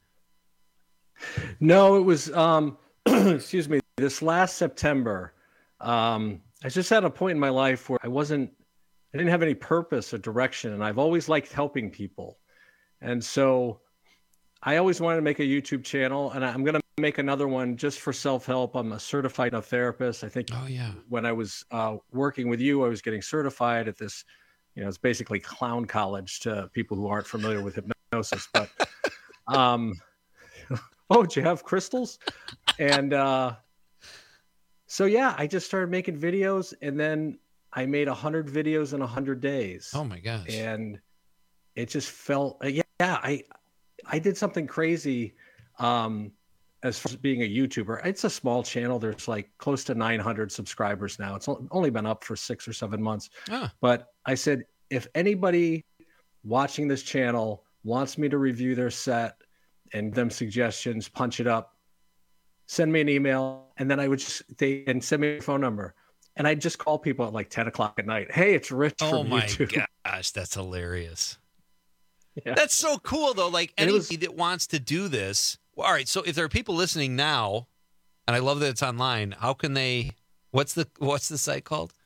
No, it was. Um, excuse me. This last September, um, I just had a point in my life where I wasn't. I didn't have any purpose or direction, and I've always liked helping people. And so I always wanted to make a YouTube channel, and I'm going to make another one just for self-help. I'm a certified therapist. I think oh, yeah. when I was uh, working with you, I was getting certified at this, you know, it's basically clown college to people who aren't familiar with hypnosis. But, um, oh, did you have crystals? And uh, so, yeah, I just started making videos, and then I made one hundred videos in one hundred days. Oh, my gosh. And it just felt, yeah, yeah I I did something crazy um, as far as being a YouTuber. It's a small channel. There's like close to nine hundred subscribers now. It's only been up for six or seven months. Ah. But I said, if anybody watching this channel wants me to review their set and them suggestions, punch it up, send me an email. And then I would just, they and send me a phone number. And I'd just call people at like ten o'clock at night. Hey, it's Rich oh from my YouTube. gosh, that's hilarious. Yeah. That's so cool, though. Like And it anybody was- that wants to do this. Well, all right, so if there are people listening now, and I love that it's online, how can they? What's the what's the site called?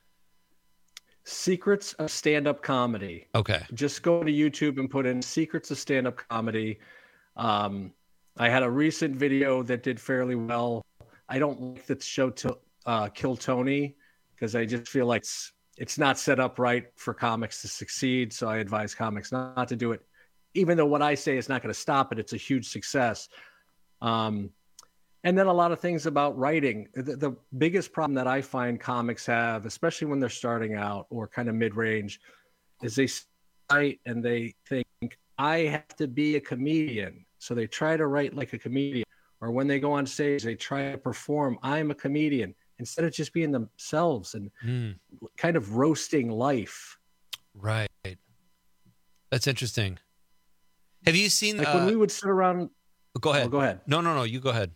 Secrets of Stand-Up Comedy. Okay. Just go to YouTube and put in Secrets of Stand-Up Comedy. Um, I had a recent video that did fairly well. I don't like the show to uh, Kill Tony because I just feel like it's, it's not set up right for comics to succeed. So I advise comics not, not to do it, even though what I say is not going to stop it. It's a huge success. Um, and then a lot of things about writing. The, the biggest problem that I find comics have, especially when they're starting out or kind of mid-range, is they write and they think, I have to be a comedian. So they try to write like a comedian. Or when they go on stage, they try to perform, I'm a comedian, instead of just being themselves and Mm. kind of roasting life. Right. That's interesting. Have you seen? Like uh, when we would sit around. Go ahead. Oh, go ahead. No, no, no. You go ahead.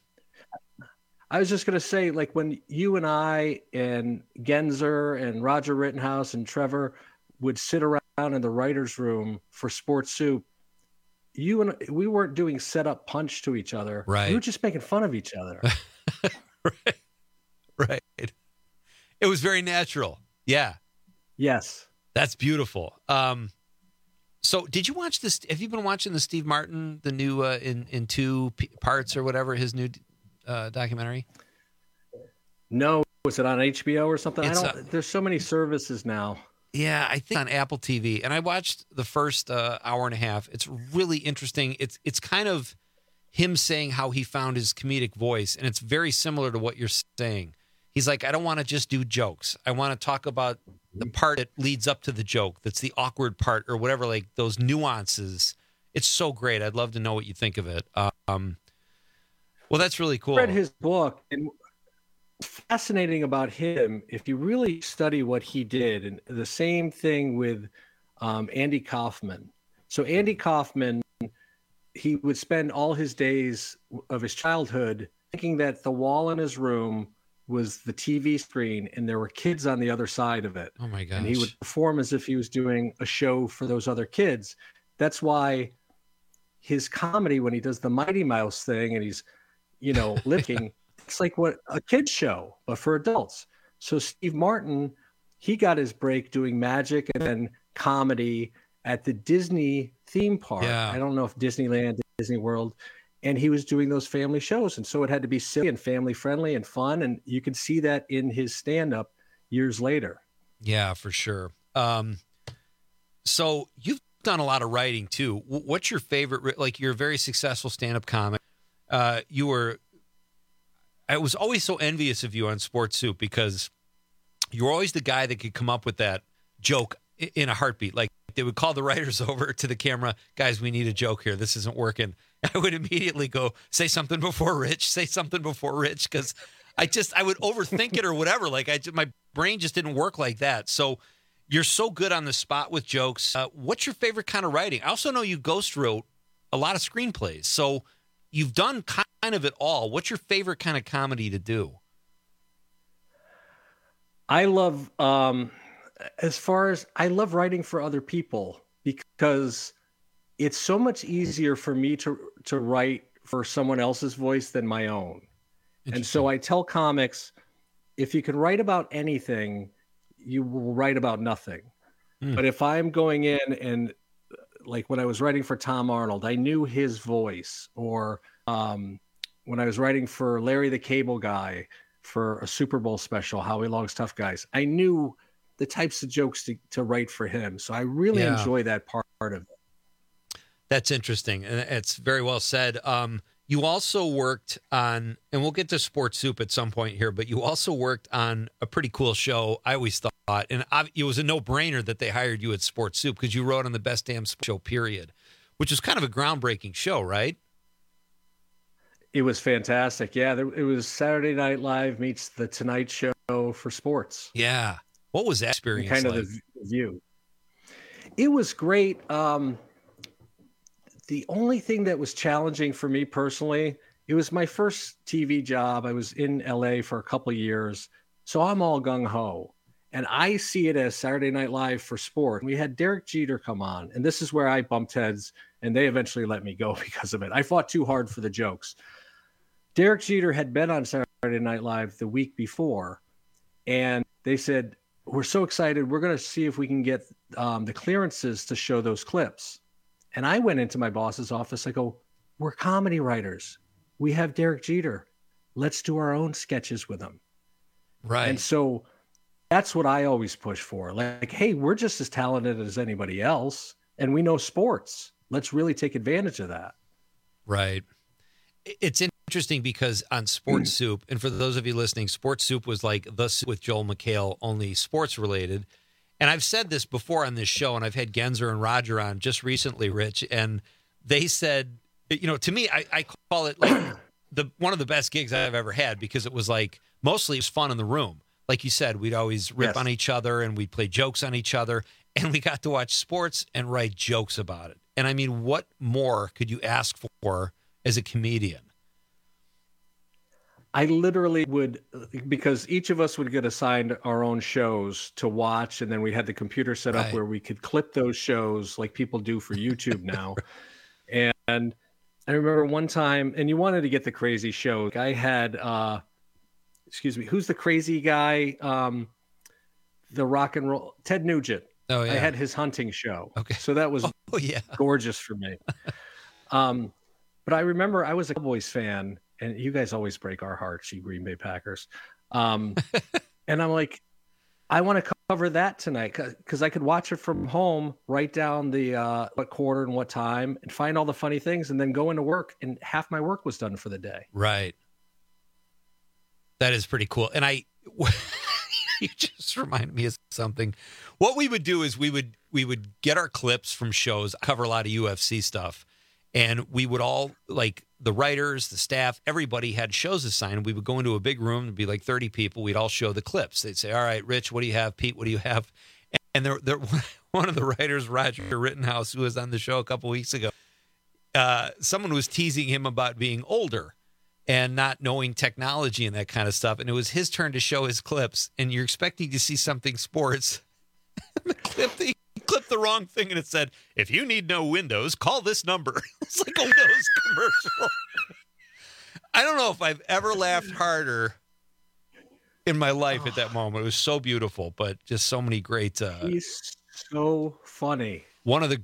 I was just going to say, like when you and I and Genzer and Roger Rittenhouse and Trevor would sit around in the writer's room for Sports Soup, you and we weren't doing set up punch to each other. Right. We were just making fun of each other. right. Right. It was very natural. Yeah. Yes. That's beautiful. Um, so did you watch this? Have you been watching the Steve Martin, the new uh, in, in two p- parts or whatever, his new uh, documentary? No. Was it on H B O or something? It's, I don't, uh, there's so many services now. Yeah, I think on Apple T V, and I watched the first uh, hour and a half. It's really interesting. It's it's kind of him saying how he found his comedic voice, and it's very similar to what you're saying. He's like, I don't want to just do jokes. I want to talk about the part that leads up to the joke. That's the awkward part or whatever, like those nuances. It's so great. I'd love to know what you think of it. Um, well, that's really cool. I read his book, and fascinating about him, if you really study what he did, and the same thing with um, Andy Kaufman. So Andy Kaufman, he would spend all his days of his childhood thinking that the wall in his room was the T V screen and there were kids on the other side of it. Oh my gosh. And he would perform as if he was doing a show for those other kids. That's why his comedy, when he does the Mighty Mouse thing and he's, you know, licking, it's like what a kid's show, but for adults. So Steve Martin, he got his break doing magic and then comedy at the Disney theme park. Yeah. I don't know if Disneyland, Disney World. and he was doing those family shows. And so it had to be silly and family friendly and fun. And you can see that in his stand-up years later. Yeah, for sure. Um, so you've done a lot of writing too. What's your favorite, like you're a very successful stand-up comic. Uh, you were, I was always so envious of you on Sports Soup because you were always the guy that could come up with that joke in a heartbeat. Like they would call the writers over to the camera, guys, we need a joke here. This isn't working. I would immediately go, say something before Rich, say something before Rich. Cause I just, I would overthink it or whatever. Like I just, my brain just didn't work like that. So you're so good on the spot with jokes. Uh, what's your favorite kind of writing? I also know you ghost wrote a lot of screenplays. So you've done kind of it all. What's your favorite kind of comedy to do? I love, um, as far as I love writing for other people because it's so much easier for me to, to write for someone else's voice than my own. And so I tell comics, if you can write about anything, you will write about nothing. Mm. But if I'm going in and like when I was writing for Tom Arnold, I knew his voice, or um, when I was writing for Larry the Cable Guy for a Super Bowl special, Howie Long's Tough Guys, I knew the types of jokes to, to write for him. So I really Yeah. enjoy that part of it. That's interesting. And it's very well said. Um, you also worked on, and we'll get to Sports Soup at some point here, but you also worked on a pretty cool show, I always thought. And I, it was a no-brainer that they hired you at Sports Soup because you wrote on the Best Damn Show, period, which was kind of a groundbreaking show, right? It was fantastic. Yeah, there, it was Saturday Night Live meets The Tonight Show for sports. Yeah. What was that experience kind like? of the view. It was great. Um, the only thing that was challenging for me personally, it was my first T V job. I was in L A for a couple of years, so I'm all gung-ho. And I see it as Saturday Night Live for sport. We had Derek Jeter come on, and this is where I bumped heads, and they eventually let me go because of it. I fought too hard for the jokes. Derek Jeter had been on Saturday Night Live the week before, and they said, we're so excited. We're going to see if we can get um, the clearances to show those clips. And I went into my boss's office. I go, we're comedy writers. We have Derek Jeter. Let's do our own sketches with him. Right. And so that's what I always push for. Like, hey, we're just as talented as anybody else, and we know sports. Let's really take advantage of that. Right. It's interesting because on Sports Soup, and for those of you listening, Sports Soup was like the Soup with Joel McHale, only sports related. And I've said this before on this show, and I've had Genzer and Roger on just recently, Rich, and they said, you know, to me, I, I call it like the one of the best gigs I've ever had because it was like mostly it was fun in the room. Like you said, we'd always rip Yes. on each other and we'd play jokes on each other, and we got to watch sports and write jokes about it. And I mean, what more could you ask for as a comedian? I literally would, because each of us would get assigned our own shows to watch, and then we had the computer set up Right. where we could clip those shows like people do for YouTube now. And I remember one time, and you wanted to get the crazy show. I had, uh, excuse me, who's the crazy guy? Um, the rock and roll, Ted Nugent. Oh, yeah. I had his hunting show. Okay. So that was Oh, yeah. gorgeous for me. Um, but I remember I was a Cowboys fan, and you guys always break our hearts, you Green Bay Packers. Um, and I'm like, I want to cover that tonight because I could watch it from home, write down the uh, what quarter and what time, and find all the funny things, and then go into work, and half my work was done for the day. Right. That is pretty cool. And I, you just reminded me of something. What we would do is we would we would get our clips from shows, cover a lot of U F C stuff, and we would all, like the writers, the staff, everybody had shows assigned. We would go into a big room, it'd be like thirty people. We'd all show the clips. They'd say, all right, Rich, what do you have? Pete, what do you have? And there, there, one of the writers, Roger Rittenhouse, who was on the show a couple weeks ago, uh, someone was teasing him about being older and not knowing technology and that kind of stuff. And it was his turn to show his clips, and you're expecting to see something sports. the clip, he clipped the wrong thing, and it said, if you need no Windows, call this number. It's like a Windows commercial. I don't know if I've ever laughed harder in my life at that moment. It was so beautiful, but just so many great. Uh, He's so funny. One of the greatest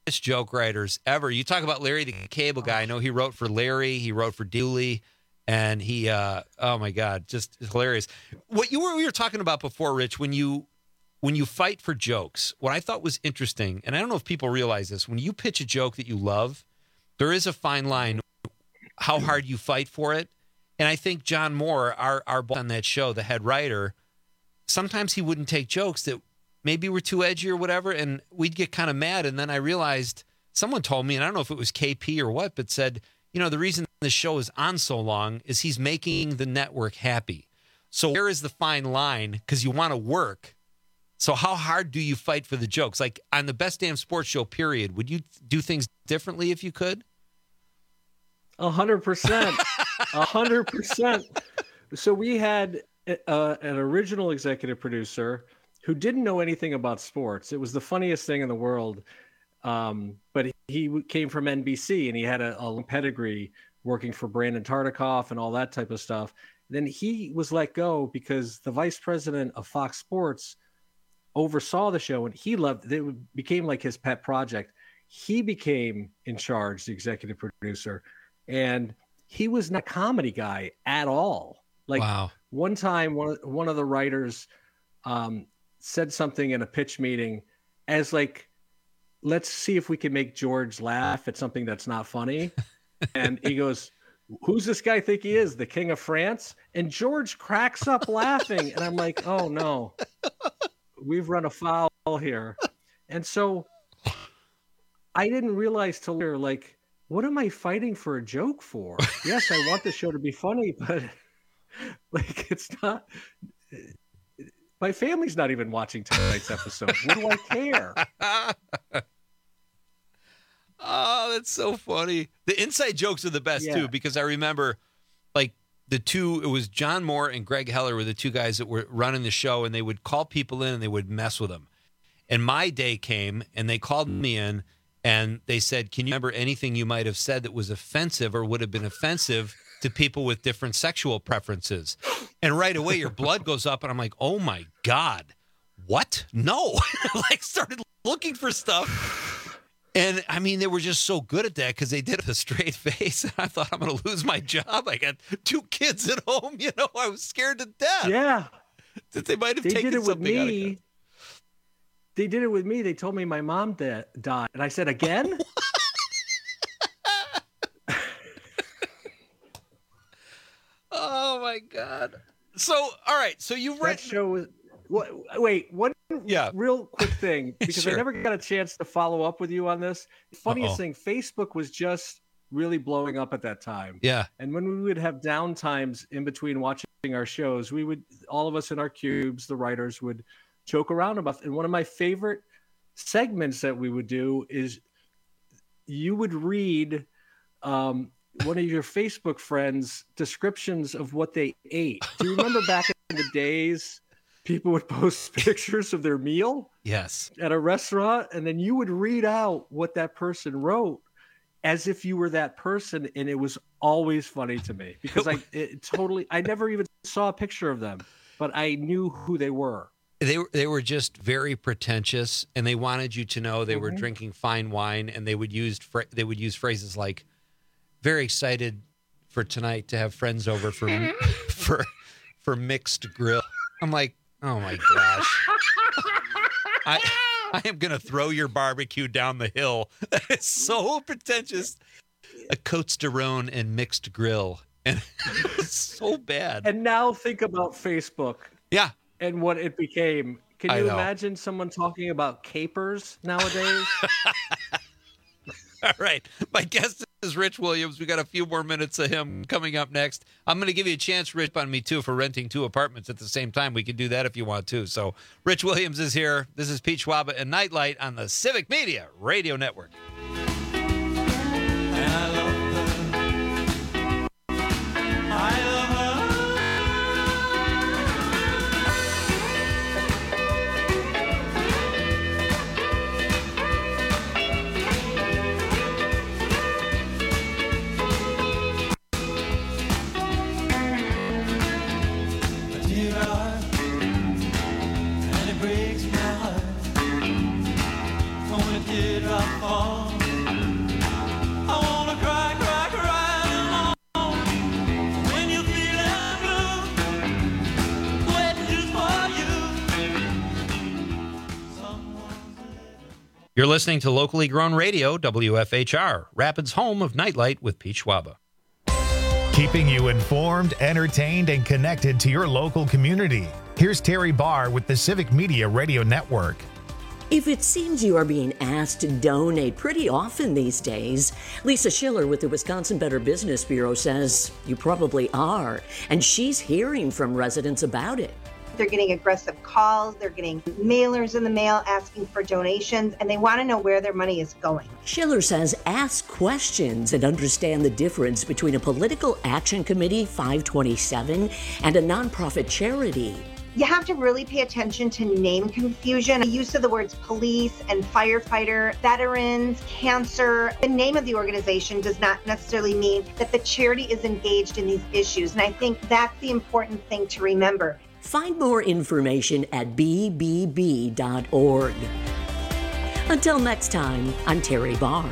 joke writers ever. You talk about Larry the Cable Guy. I know he wrote for Larry. He wrote for Dooley. And he, uh, oh, my God, just hilarious. What you were we were talking about before, Rich, when you when you fight for jokes, what I thought was interesting, and I don't know if people realize this, when you pitch a joke that you love, there is a fine line how hard you fight for it. And I think John Moore, our, our boss on that show, the head writer, sometimes he wouldn't take jokes that maybe were too edgy or whatever, and we'd get kind of mad. And then I realized, someone told me, and I don't know if it was K P or what, but said, you know, the reason the show is on so long is he's making the network happy. So where is the fine line? Because you want to work. So how hard do you fight for the jokes? Like on the Best Damn Sports Show, period, would you do things differently if you could? A hundred percent. A hundred percent. So we had uh, an original executive producer who didn't know anything about sports. It was the funniest thing in the world. Um, but he came from N B C and he had a, a pedigree working for Brandon Tartikoff and all that type of stuff. Then he was let go because the vice president of Fox Sports oversaw the show and he loved it. It became like his pet project. He became in charge, the executive producer, and he was not a comedy guy at all. Like wow. One time, one, one of the writers um, said something in a pitch meeting as like, let's see if we can make George laugh at something that's not funny. And he goes, who's this guy think he is? The King of France? And George cracks up laughing. And I'm like, oh no, we've run afoul here. And so I didn't realize till later, like, what am I fighting for a joke for? Yes, I want the show to be funny, but like, it's not, my family's not even watching tonight's episode. What do I care? Oh, that's so funny. The inside jokes are the best Yeah. too, because I remember like the two, it was John Moore and Greg Heller were the two guys that were running the show, and they would call people in and they would mess with them. And my day came and they called me in and they said, can you remember anything you might have said that was offensive or would have been offensive to people with different sexual preferences? And right away your blood goes up and I'm like, oh my God, what? No. Like started looking for stuff. And I mean, they were just so good at that because they did it with a straight face. And I thought, I'm going to lose my job. I got two kids at home. You know, I was scared to death. Yeah. That they might have They taken did it with something out of me. it. They did it with me. They told me my mom da- died. And I said, again? Oh, my God. So, all right. So you've That written. show was. What, wait, one Yeah. real quick thing, because Sure. I never got a chance to follow up with you on this. Funniest Uh-oh. thing, Facebook was just really blowing up at that time. Yeah. And when we would have down times in between watching our shows, we would, all of us in our cubes, the writers would joke around about. And one of my favorite segments that we would do is you would read um, one of your Facebook friends' descriptions of what they ate. Do you remember back in the days, people would post pictures of their meal Yes. at a restaurant, and then you would read out what that person wrote as if you were that person, and it was always funny to me because I it totally I never even saw a picture of them, but I knew who they were. They were they were just very pretentious, and they wanted you to know they were Mhm. drinking fine wine, and they would use phra- they would use phrases like, "Very excited for tonight to have friends over for for for mixed grill." I'm like, oh my gosh, I I am gonna throw your barbecue down the hill. That is so pretentious. A Côte d'Aron and mixed grill, and it's so bad. And now think about Facebook. Yeah. And what it became. Can I you know. imagine someone talking about capers nowadays? All right. My guest is Rich Williams. We got a few more minutes of him coming up next. I'm going to give you a chance, Rich, on me too, for renting two apartments at the same time. We can do that if you want to. So Rich Williams is here. This is Pete Schwaba and Nightlight on the Civic Media Radio Network. And I love her. I love her. A tear I, and it breaks my heart. When a teardrop falls You're listening to Locally Grown Radio, W F H R, Rapids' home of Nightlight with Pete Schwaba. Keeping you informed, entertained, and connected to your local community. Here's Terry Barr with the Civic Media Radio Network. If it seems you are being asked to donate pretty often these days, Lisa Schiller with the Wisconsin Better Business Bureau says you probably are, and she's hearing from residents about it. They're getting aggressive calls, they're getting mailers in the mail asking for donations, and they want to know where their money is going. Schiller says ask questions and understand the difference between a political action committee, five twenty-seven, and a nonprofit charity. You have to really pay attention to name confusion. The use of the words police and firefighter, veterans, cancer. The name of the organization does not necessarily mean that the charity is engaged in these issues. And I think that's the important thing to remember. Find more information at b b b dot org. Until next time, I'm Terry Barr.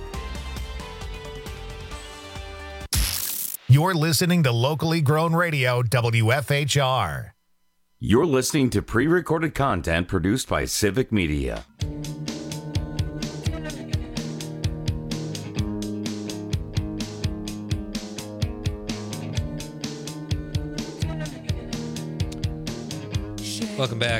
You're listening to Locally Grown Radio, W F H R. You're listening to pre-recorded content produced by Civic Media. Welcome back.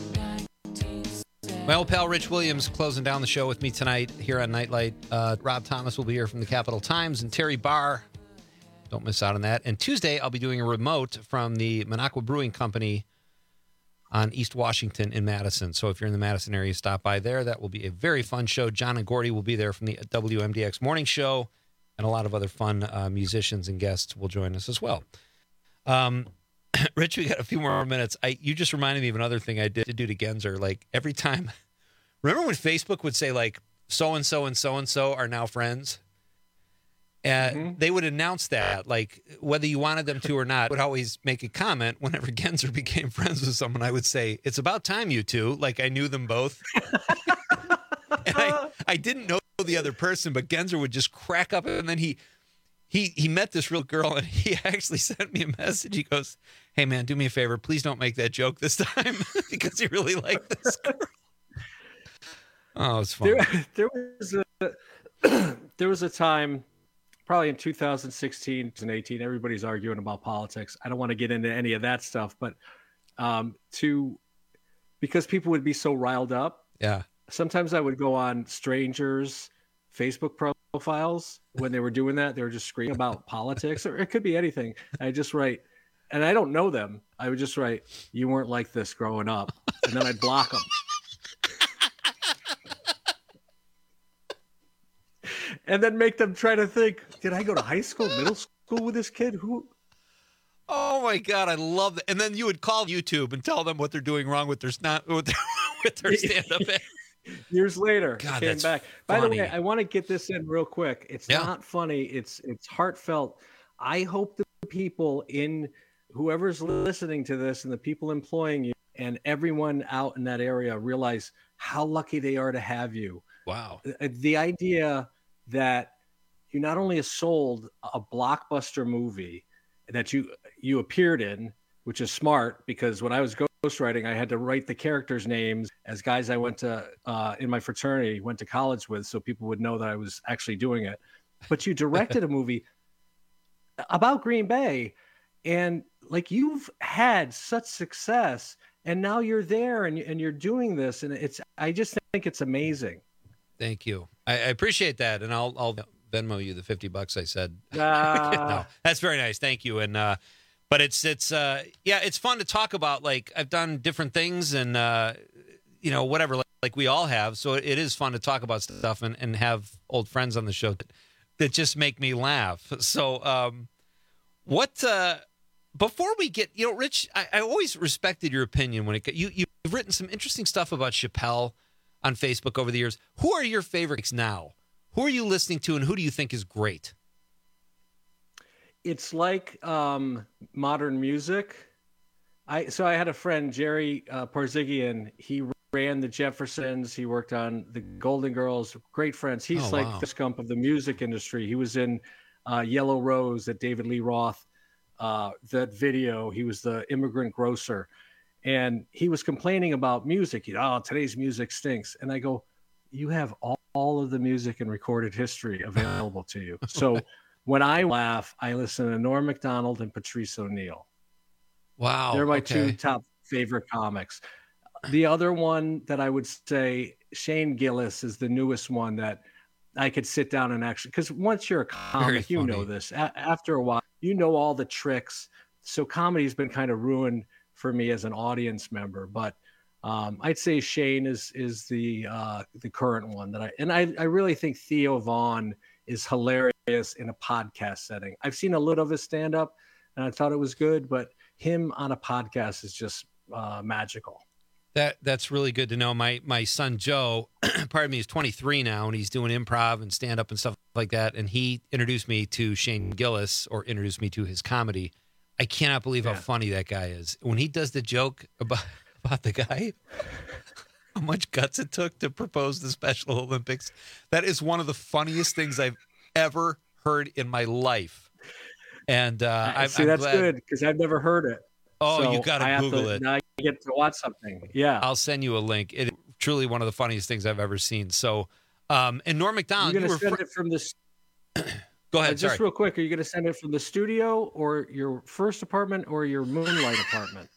My old pal Rich Williams closing down the show with me tonight here on Nightlight. Uh, Rob Thomas will be here from the Capital Times, and Terry Barr. Don't miss out on that. And Tuesday, I'll be doing a remote from the Minocqua Brewing Company on East Washington in Madison. So if you're in the Madison area, stop by there. That will be a very fun show. John and Gordy will be there from the W M D X Morning Show, and a lot of other fun uh, musicians and guests will join us as well. Um, Rich, we got a few more minutes. I you just reminded me of another thing I did to do to Genzer. Like every time, remember when Facebook would say like so and so and so and so are now friends? Uh, mm-hmm. They would announce that, like whether you wanted them to or not. Would always make a comment whenever Genzer became friends with someone. I would say, "It's about time you two." Like I knew them both, and I I didn't know the other person, but Genzer would just crack up, and then he. He he met this real girl, and he actually sent me a message. He goes, "Hey, man, do me a favor. Please don't make that joke this time," because he really liked this girl. Oh, it's fun. There, there was a there was a time, probably in two thousand sixteen and eighteen, everybody's arguing about politics. I don't want to get into any of that stuff, but um, to because people would be so riled up. Yeah. Sometimes I would go on strangers' Facebook profiles when they were doing that. They were just screaming about politics, or it could be anything. I just write, and I don't know them. I would just write, "You weren't like this growing up," and then I'd block them. And then make them try to think, did I go to high school, middle school with this kid? Who? Oh my God, I love that. And then you would call YouTube and tell them what they're doing wrong with their snap, with their, with their stand-up. Years later, God, came that's back. By funny. the way, I want to get this in real quick. It's Yeah. not funny. It's it's heartfelt. I hope the people in whoever's listening to this and the people employing you and everyone out in that area realize how lucky they are to have you. Wow. The, the idea that you not only sold a blockbuster movie that you you appeared in, which is smart, because when I was ghostwriting, I had to write the characters' names as guys I went to uh, in my fraternity, went to college with, so people would know that I was actually doing it. But you directed a movie about Green Bay, and like you've had such success, and now you're there and, and you're doing this, and it's I just think it's amazing. Thank you. I, I appreciate that, and I'll I'll Venmo you the fifty bucks I said. Uh, no, that's very nice. Thank you. And uh, but it's it's uh, yeah, it's fun to talk about. Like I've done different things, and uh, you know whatever, like, like we all have. So it is fun to talk about stuff and, and have old friends on the show that, that just make me laugh. So um, what? Uh, before we get, you know, Rich, I, I always respected your opinion when it you you've written some interesting stuff about Chappelle on Facebook over the years. Who are your favorites now? Who are you listening to, and who do you think is great? It's like um, modern music. I so I had a friend, Jerry uh, Parzigian. He ran the Jeffersons. He worked on the Golden Girls. Great friends. He's Oh, like wow. the scump of the music industry. He was in uh, Yellow Rose, that David Lee Roth, uh, that video. He was the immigrant grocer. And he was complaining about music. You know, oh, today's music stinks. And I go, you have all, all of the music and recorded history available to you. So when I laugh, I listen to Norm Macdonald and Patrice O'Neill. Wow. They're my okay. two top favorite comics. The other one that I would say, Shane Gillis, is the newest one that I could sit down and actually, because once you're a comic, you know this. A- after a while, you know all the tricks. So comedy's been kind of ruined for me as an audience member. But um, I'd say Shane is is the uh, the current one that I and I, I really think Theo Vaughn is hilarious in a podcast setting. I've seen a little of his stand up and I thought it was good, but him on a podcast is just uh, magical. That that's really good to know. My my son Joe, pardon me, is twenty-three now, and he's doing improv and stand up and stuff like that. And he introduced me to Shane Gillis, or introduced me to his comedy. I cannot believe yeah. how funny that guy is. When he does the joke about about the guy, how much guts it took to propose the Special Olympics. That is one of the funniest things I've ever heard in my life. And uh, I see I'm that's glad. good because I've never heard it. Oh, So you got to Google to, it. Now I get to watch something. Yeah. I'll send you a link. It truly one of the funniest things I've ever seen. So, um, and Norm Macdonald, You're you going were to send fr- it from this. Go ahead. Uh, just sorry. real quick, are you going to send it from the studio or your first apartment or your moonlight apartment?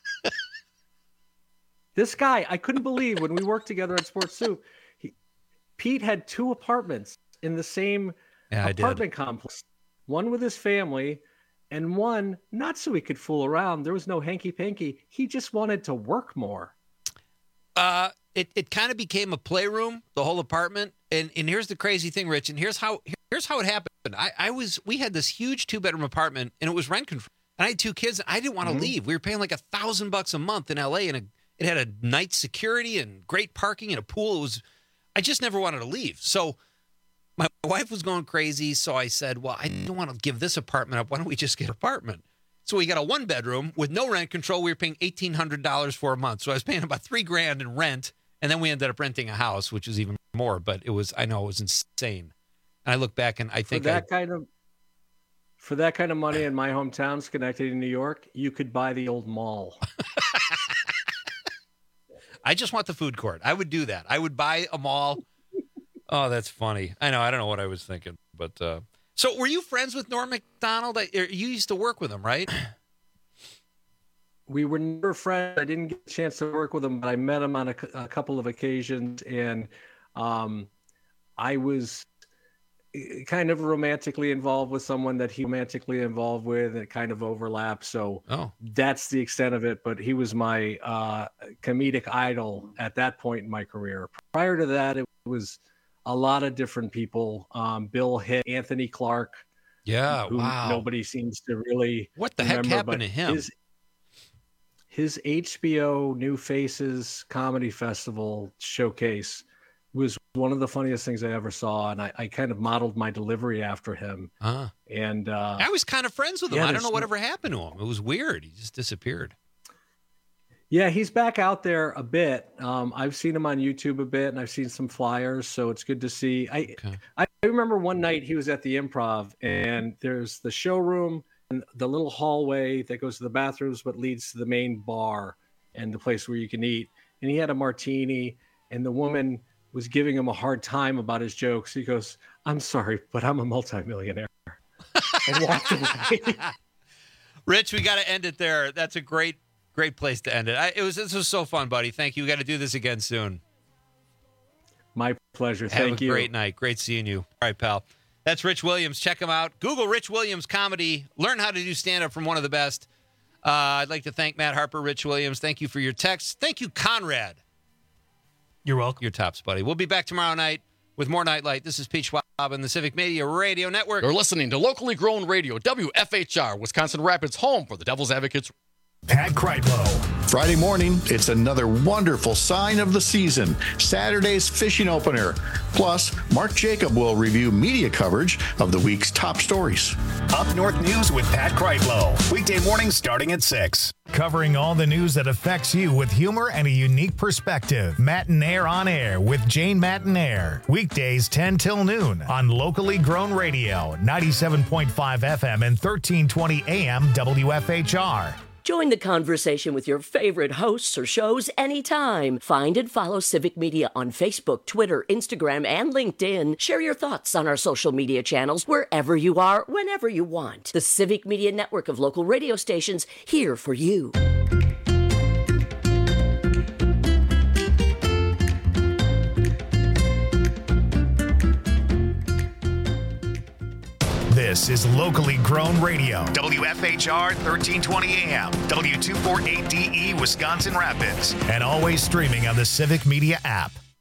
This guy, I couldn't believe when we worked together at Sports Soup, he, Pete had two apartments in the same Yeah, I did. apartment complex. One with his family and one not so he could fool around. There was no hanky-panky. He just wanted to work more. Uh, it, it kind of became a playroom, the whole apartment. And and here's the crazy thing, Rich, and here's how here's how it happened. I, I was we had this huge two bedroom apartment and it was rent controlled. And I had two kids and I didn't want to Mhm. leave. We were paying like a thousand bucks a month in L A and a, it had a night security and great parking and a pool. It was I just never wanted to leave. So my wife was going crazy, so I said, well, I don't want to give this apartment up. Why don't we just get an apartment? So we got a one bedroom with no rent control. We were paying eighteen hundred dollars for a month. So I was paying about three grand in rent. And then we ended up renting a house, which was even more. But it was, I know it was insane. And I look back and I For think that I, kind of for that kind of money in my hometown, Schenectady, New York, you could buy the old mall. I just want the food court. I would do that. I would buy a mall. Oh, that's funny. I know. I don't know what I was thinking. But uh, so were you friends with Norm Macdonald? I- You used to work with him, right? We were never friends. I didn't get a chance to work with him, but I met him on a, cou- a couple of occasions, and um, I was eh, kind of romantically involved with someone that he romantically involved with, and it kind of overlapped. So Oh. that's the extent of it. But he was my uh, comedic idol at that point in my career. Prior to that, it was a lot of different people. Um, Bill Hitt, Anthony Clark. Yeah, who wow. Nobody seems to really What the heck remember, happened but to him? His, his H B O New Faces Comedy Festival showcase was one of the funniest things I ever saw, and I, I kind of modeled my delivery after him. Uh, And uh, I was kind of friends with him. yeah, I don't there's know no- whatever happened to him. It was weird. He just disappeared. yeah, he's back out there a bit. Um, I've seen him on YouTube a bit, and I've seen some flyers, so it's good to see. I I remember one night he was at the Improv, and there's the showroom and the little hallway that goes to the bathrooms, but leads to the main bar and the place where you can eat. And he had a martini, and the woman was giving him a hard time about his jokes. He goes, "I'm sorry, but I'm a multimillionaire," and walked away. Rich, we got to end it there. That's a great, great place to end it. I, it was this was so fun, buddy. Thank you. We got to do this again soon. My pleasure. Have Thank a you. great night. Great seeing you. All right, pal. That's Rich Williams. Check him out. Google Rich Williams comedy. Learn how to do stand-up from one of the best. Uh, I'd like to thank Matt Harper, Rich Williams. Thank you for your text. Thank you, Conrad. You're welcome. Your tops, buddy. We'll be back tomorrow night with more Nightlight. This is Pete Schwab and the Civic Media Radio Network. You're listening to locally grown radio, W F H R, Wisconsin Rapids, home for the Devil's Advocates. Pat Kreitlow. Friday morning, it's another wonderful sign of the season. Saturday's fishing opener. Plus, Mark Jacob will review media coverage of the week's top stories. Up North News with Pat Kreitlow. Weekday mornings starting at six. Covering all the news that affects you with humor and a unique perspective. Matinaire on Air with Jane Matinaire. Weekdays ten till noon on locally grown radio, ninety-seven point five F M and thirteen twenty A M W F H R. Join the conversation with your favorite hosts or shows anytime. Find and follow Civic Media on Facebook, Twitter, Instagram, and LinkedIn. Share your thoughts on our social media channels wherever you are, whenever you want. The Civic Media network of local radio stations here for you. This is locally grown radio. W F H R thirteen twenty A M, W two forty-eight D E, Wisconsin Rapids, and always streaming on the Civic Media app.